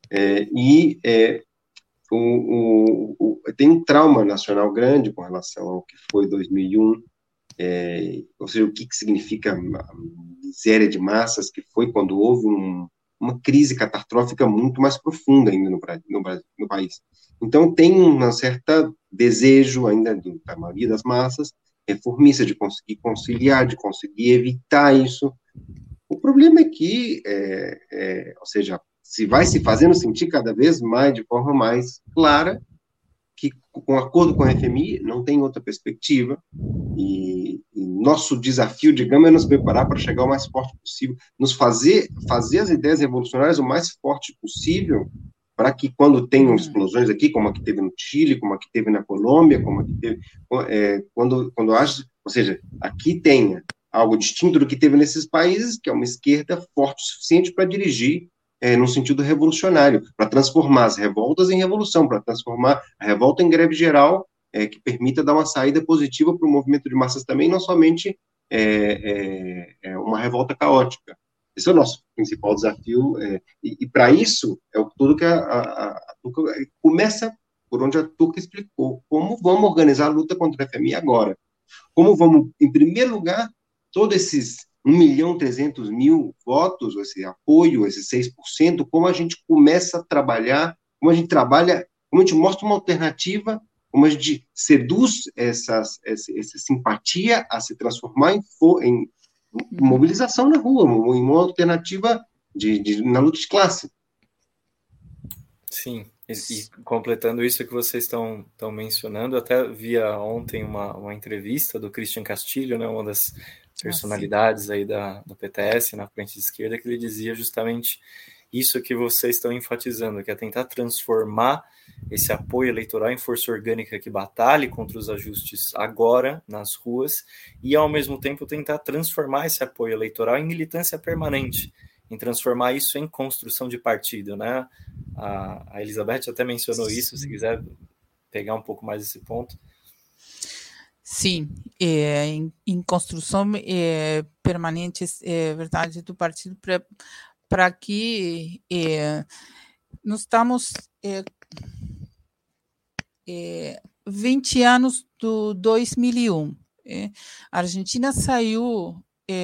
Tem um trauma nacional grande com relação ao que foi 2001, ou seja, o que significa a miséria de massas, que foi quando houve uma crise catastrófica muito mais profunda ainda no país. Então, tem um certo desejo ainda da maioria das massas reformista de conseguir conciliar, de conseguir evitar isso. O problema é que, ou seja, se vai se fazendo sentir cada vez mais, de forma mais clara, que com acordo com a FMI não tem outra perspectiva, e nosso desafio, digamos, é nos preparar para chegar o mais forte possível, nos fazer as ideias revolucionárias o mais forte possível, para que quando tenham explosões aqui, como a que teve no Chile, como a que teve na Colômbia, como a que teve, quando haja, ou seja, aqui tenha algo distinto do que teve nesses países, que é uma esquerda forte o suficiente para dirigir no sentido revolucionário, para transformar as revoltas em revolução, para transformar a revolta em greve geral, que permita dar uma saída positiva para o movimento de massas também, não somente uma revolta caótica. Esse é o nosso principal desafio, e para isso é tudo que começa, por onde a Turca explicou como vamos organizar a luta contra a FMI agora. Como vamos, em primeiro lugar, todos esses 1.300.000 votos, esse apoio, esses 6%, como a gente começa a trabalhar, como a gente trabalha, como a gente mostra uma alternativa, como a gente seduz essa simpatia a se transformar em mobilização na rua, em uma alternativa na luta de classe. Sim, e completando isso que vocês estão mencionando, até via ontem uma entrevista do Christian Castilho, né, uma das personalidades aí do PTS na frente de esquerda, que ele dizia justamente isso que vocês estão enfatizando, que é tentar transformar esse apoio eleitoral em força orgânica que batalhe contra os ajustes agora nas ruas e, ao mesmo tempo, tentar transformar esse apoio eleitoral em militância permanente, em transformar isso em construção de partido, né? A Elizabeth até mencionou isso, se quiser pegar um pouco mais esse ponto. Sim, em construção permanente, é verdade, do partido, para que nós estamos 20 anos do 2001. A Argentina saiu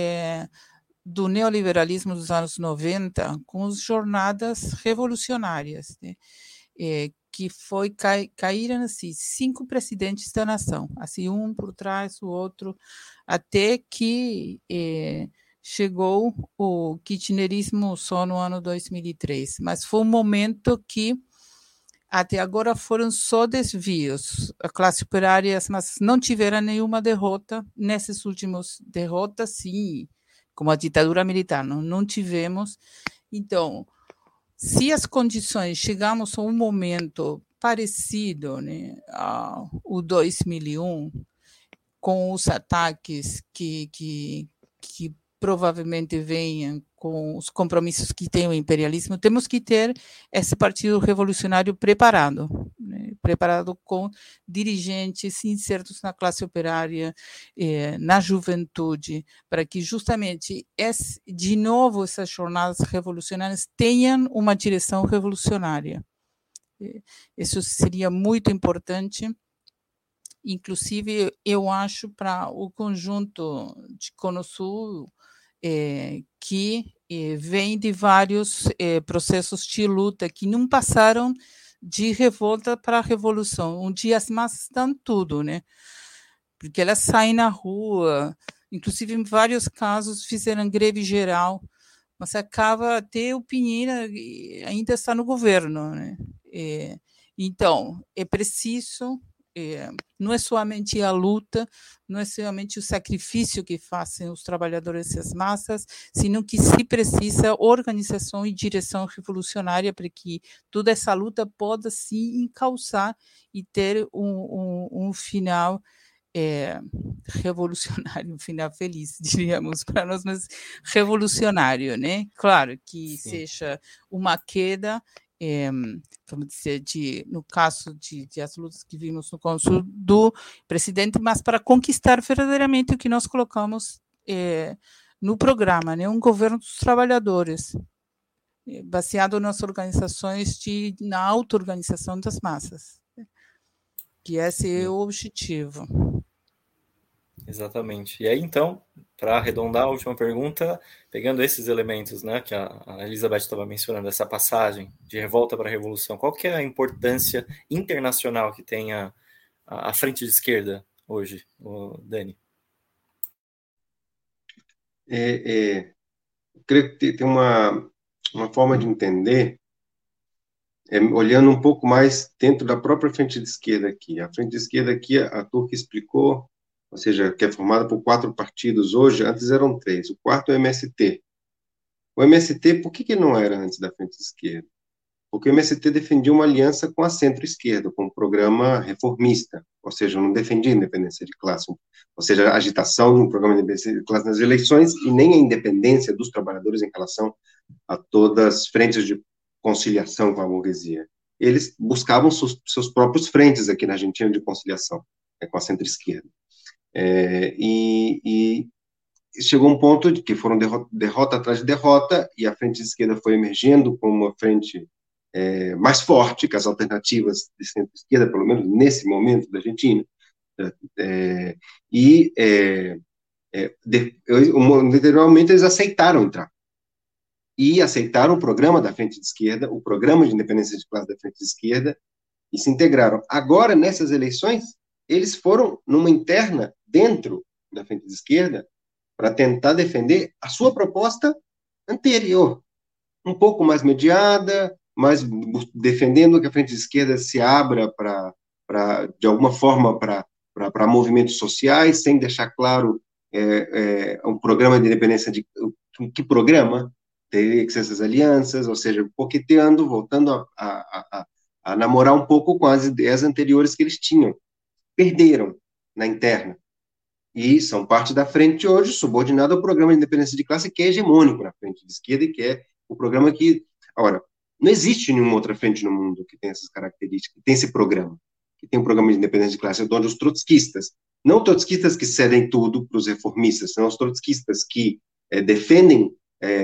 do neoliberalismo dos anos 90 com as jornadas revolucionárias, né? Que caíram assim 5 presidentes da nação, assim um por trás o outro, até que chegou o kirchnerismo só no ano 2003, mas foi um momento que até agora foram só desvios. A classe operária, mas não tiveram nenhuma derrota nessas últimas derrotas, sim, como a ditadura militar, não tivemos. Então, se as condições chegamos a um momento parecido, né, ao 2001, com os ataques que provavelmente venham com os compromissos que tem o imperialismo, temos que ter esse partido revolucionário preparado, né, preparado com dirigentes insertos na classe operária, na juventude, para que justamente, de novo, essas jornadas revolucionárias tenham uma direção revolucionária. Isso seria muito importante. Inclusive, eu acho, para o conjunto de Cono Sul, que vem de vários processos de luta que não passaram de revolta para revolução. Um dia as massas dão tudo, né? Porque elas saem na rua, inclusive em vários casos fizeram greve geral, mas acaba até o Pinheira ainda está no governo, né? Então, é preciso... não é somente a luta, não é somente o sacrifício que fazem os trabalhadores e as massas, sino que se precisa organização e direção revolucionária para que toda essa luta possa se encauzar e ter um final revolucionário, um final feliz, diríamos para nós, mas revolucionário, né? Claro que sim, seja uma queda, vamos dizer, no caso de as lutas que vimos no Consul do presidente, mas para conquistar verdadeiramente o que nós colocamos no programa, né? Um governo dos trabalhadores, baseado nas organizações, na auto-organização das massas, que esse é o objetivo. Exatamente. E aí, então, para arredondar a última pergunta, pegando esses elementos, né, que a Elizabeth estava mencionando, essa passagem de revolta para a revolução, qual que é a importância internacional que tem a frente de esquerda hoje, Dani? Creio que tem uma forma de entender, olhando um pouco mais dentro da própria frente de esquerda aqui. A frente de esquerda aqui, a Turca explicou, ou seja, que é formada por 4 partidos hoje, antes eram 3. O quarto é o MST. O MST, por que não era antes da frente de esquerda? Porque o MST defendia uma aliança com a centro-esquerda, com um programa reformista, ou seja, não defendia a independência de classe, ou seja, a agitação de um programa de independência de classe nas eleições e nem a independência dos trabalhadores em relação a todas as frentes de conciliação com a burguesia. Eles buscavam seus próprios frentes aqui na Argentina de conciliação, com a centro-esquerda. E chegou um ponto de que foram derrota atrás de derrota, e a frente de esquerda foi emergindo como uma frente mais forte que as alternativas de centro-esquerda, pelo menos nesse momento da Argentina. Determinadamente eles aceitaram entrar. E aceitaram o programa da Frente de Esquerda, o programa de independência de classe da Frente de Esquerda, e se integraram. Agora, nessas eleições, eles foram numa interna dentro da Frente de Esquerda para tentar defender a sua proposta anterior, um pouco mais mediada, mas defendendo que a Frente de Esquerda se abra de alguma forma para movimentos sociais, sem deixar claro um programa de independência de que programa teria que ser essas alianças, ou seja, coqueteando, voltando a namorar um pouco com as ideias anteriores que eles tinham. Perderam na interna. E são parte da frente hoje, subordinado ao programa de independência de classe, que é hegemônico na frente de esquerda, e que é o programa que... Ora, não existe nenhuma outra frente no mundo que tenha essas características, que tem esse programa, que tem um programa de independência de classe, onde os trotskistas, não trotskistas que cedem tudo para os reformistas, são os trotskistas que defendem,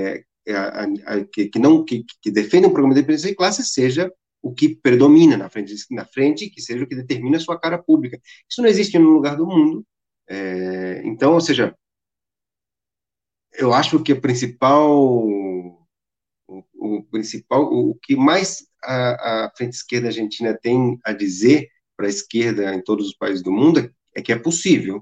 que defendem o programa de independência de classe, seja o que predomina na frente, que seja o que determina a sua cara pública. Isso não existe em nenhum lugar do mundo. Então, ou seja, eu acho que o que mais a frente esquerda argentina tem a dizer para a esquerda em todos os países do mundo é que é possível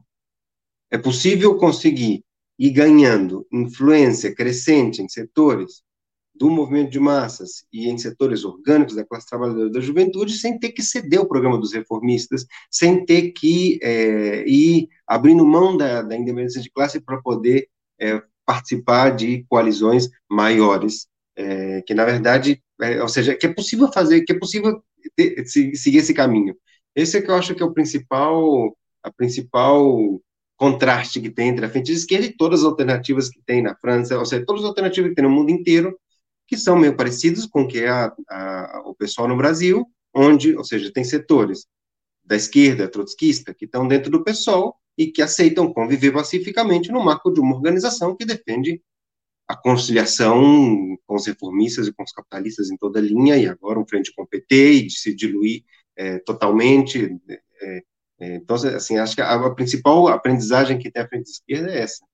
conseguir ir ganhando influência crescente em setores do movimento de massas e em setores orgânicos da classe trabalhadora da juventude, sem ter que ceder o programa dos reformistas, sem ter que ir abrindo mão da independência de classe para poder participar de coalizões maiores, que na verdade, ou seja, que é possível fazer, que é possível seguir esse caminho. Esse é que eu acho que é a principal contraste que tem entre a frente de esquerda e todas as alternativas que tem na França, ou seja, todas as alternativas que tem no mundo inteiro, que são meio parecidos com o que é o pessoal no Brasil, onde, ou seja, tem setores da esquerda trotskista que estão dentro do PSOL e que aceitam conviver pacificamente no marco de uma organização que defende a conciliação com os reformistas e com os capitalistas em toda a linha, e agora um frente com o PT, e de se diluir totalmente. Então, assim, acho que a principal aprendizagem que tem a frente de esquerda é essa.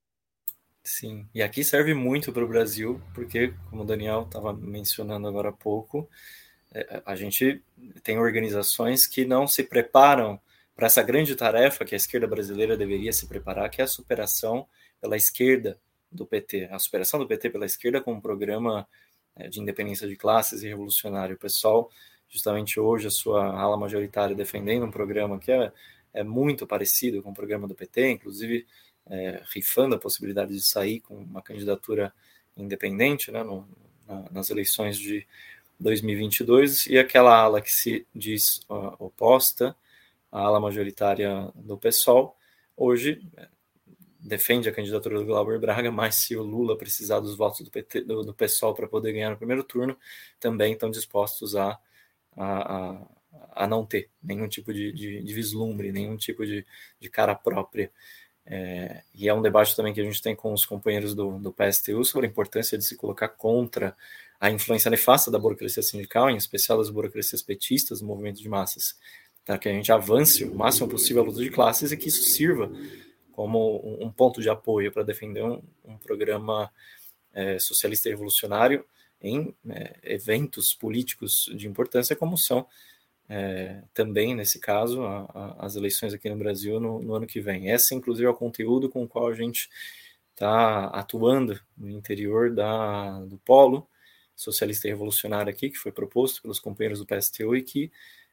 Sim, e aqui serve muito para o Brasil, porque, como o Daniel estava mencionando agora há pouco, a gente tem organizações que não se preparam para essa grande tarefa que a esquerda brasileira deveria se preparar, que é a superação pela esquerda do PT, a superação do PT pela esquerda com um programa de independência de classes e revolucionário. O pessoal, justamente hoje, a sua ala majoritária defendendo um programa que é muito parecido com o programa do PT, inclusive rifando a possibilidade de sair com uma candidatura independente, né, nas eleições de 2022, e aquela ala que se diz oposta, a ala majoritária do PSOL, hoje defende a candidatura do Glauber Braga, mas se o Lula precisar dos votos do PSOL para poder ganhar no primeiro turno, também estão dispostos a não ter nenhum tipo de vislumbre, nenhum tipo de cara própria. E é um debate também que a gente tem com os companheiros do PSTU sobre a importância de se colocar contra a influência nefasta da burocracia sindical, em especial das burocracias petistas no movimento de massas, para que a gente avance o máximo possível a luta de classes e que isso sirva como um ponto de apoio para defender um programa socialista e revolucionário em eventos políticos de importância, como são também, nesse caso, as eleições aqui no Brasil no ano que vem. Esse, inclusive, é o conteúdo com o qual a gente está atuando no interior do polo socialista e revolucionário aqui, que foi proposto pelos companheiros do PSTU e que,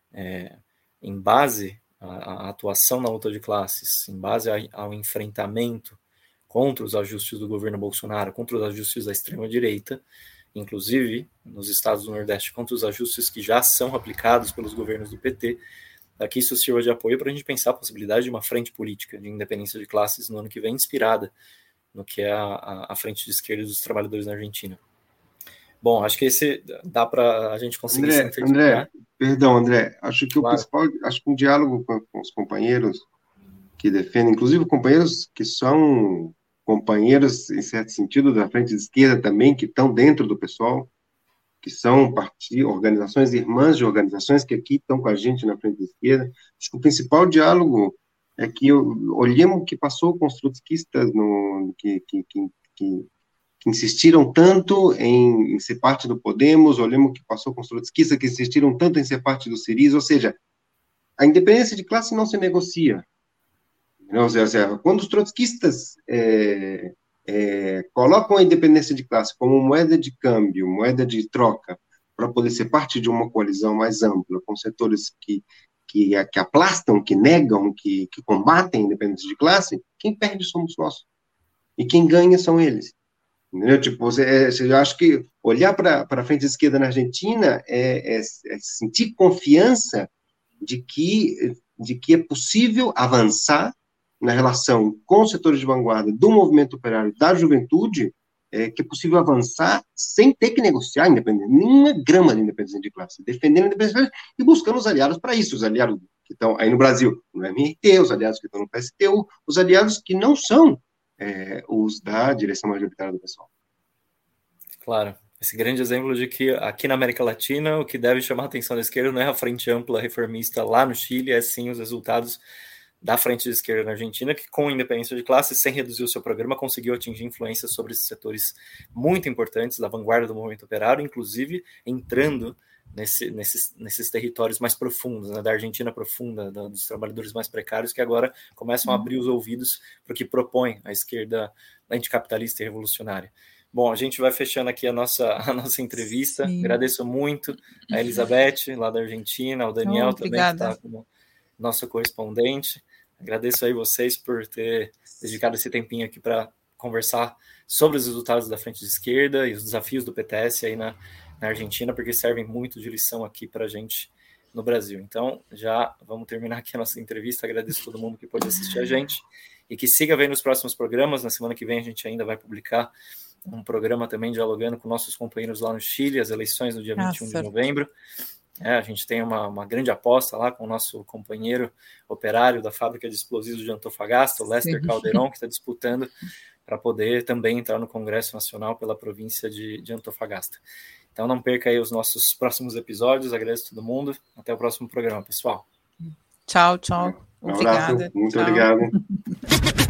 em base à atuação na luta de classes, em base ao enfrentamento contra os ajustes do governo Bolsonaro, contra os ajustes da extrema-direita, inclusive nos estados do Nordeste, contra os ajustes que já são aplicados pelos governos do PT, para que isso sirva de apoio para a gente pensar a possibilidade de uma frente política de independência de classes no ano que vem, inspirada no que é a frente de esquerda dos trabalhadores na Argentina. Bom, acho que esse dá para a gente conseguir sintetizar. André, acho que claro. Acho que um diálogo com os companheiros que defendem, inclusive companheiros que são companheiros, em certo sentido, da frente de esquerda também, que estão dentro do PSOL, que são organizações irmãs de organizações que aqui estão com a gente na frente da esquerda. Acho que o principal diálogo é que olhemos o que passou com os trotskistas que insistiram tanto em ser parte do Podemos, olhemos o que passou com os trotskistas que insistiram tanto em ser parte do Syriza, ou seja, a independência de classe não se negocia. Ou seja, quando os trotskistas colocam a independência de classe como moeda de câmbio, moeda de troca, para poder ser parte de uma coalizão mais ampla, com setores que aplastam, que negam, que combatem a independência de classe, quem perde somos nós. E quem ganha são eles. Entendeu? Tipo, eu acho que olhar para a frente esquerda na Argentina é sentir confiança de que é possível avançar na relação com os setores de vanguarda do movimento operário da juventude, que é possível avançar sem ter que negociar independência, nenhuma grama de independência de classe, defendendo a independência de classe e buscando os aliados para isso, os aliados que estão aí no Brasil, no MRT, os aliados que estão no PSTU, os aliados que não são os da direção majoritária do pessoal. Claro, esse grande exemplo de que aqui na América Latina o que deve chamar a atenção da esquerda não é a frente ampla reformista lá no Chile, é sim os resultados da frente de esquerda na Argentina, que com independência de classe, sem reduzir o seu programa, conseguiu atingir influência sobre esses setores muito importantes da vanguarda do movimento operário, inclusive entrando nesses territórios mais profundos, né, da Argentina profunda, dos trabalhadores mais precários, que agora começam a abrir os ouvidos para o que propõe a esquerda anticapitalista e revolucionária. Bom, a gente vai fechando aqui a nossa entrevista. Sim. Agradeço muito a Elizabeth, lá da Argentina, ao Daniel também, que está como nosso correspondente. Agradeço aí vocês por ter dedicado esse tempinho aqui para conversar sobre os resultados da frente de esquerda e os desafios do PTS aí na Argentina, porque servem muito de lição aqui para a gente no Brasil. Então, já vamos terminar aqui a nossa entrevista. Agradeço a todo mundo que pôde assistir a gente e que siga vendo os próximos programas. Na semana que vem a gente ainda vai publicar um programa também dialogando com nossos companheiros lá no Chile, as eleições no dia 21 de novembro. A gente tem uma grande aposta lá com o nosso companheiro operário da fábrica de explosivos de Antofagasta, o Lester Calderon, que está disputando para poder também entrar no Congresso Nacional pela província de Antofagasta. Então não perca aí os nossos próximos episódios. Agradeço a todo mundo. Até o próximo programa, pessoal. Tchau, tchau. Obrigada. Muito obrigado.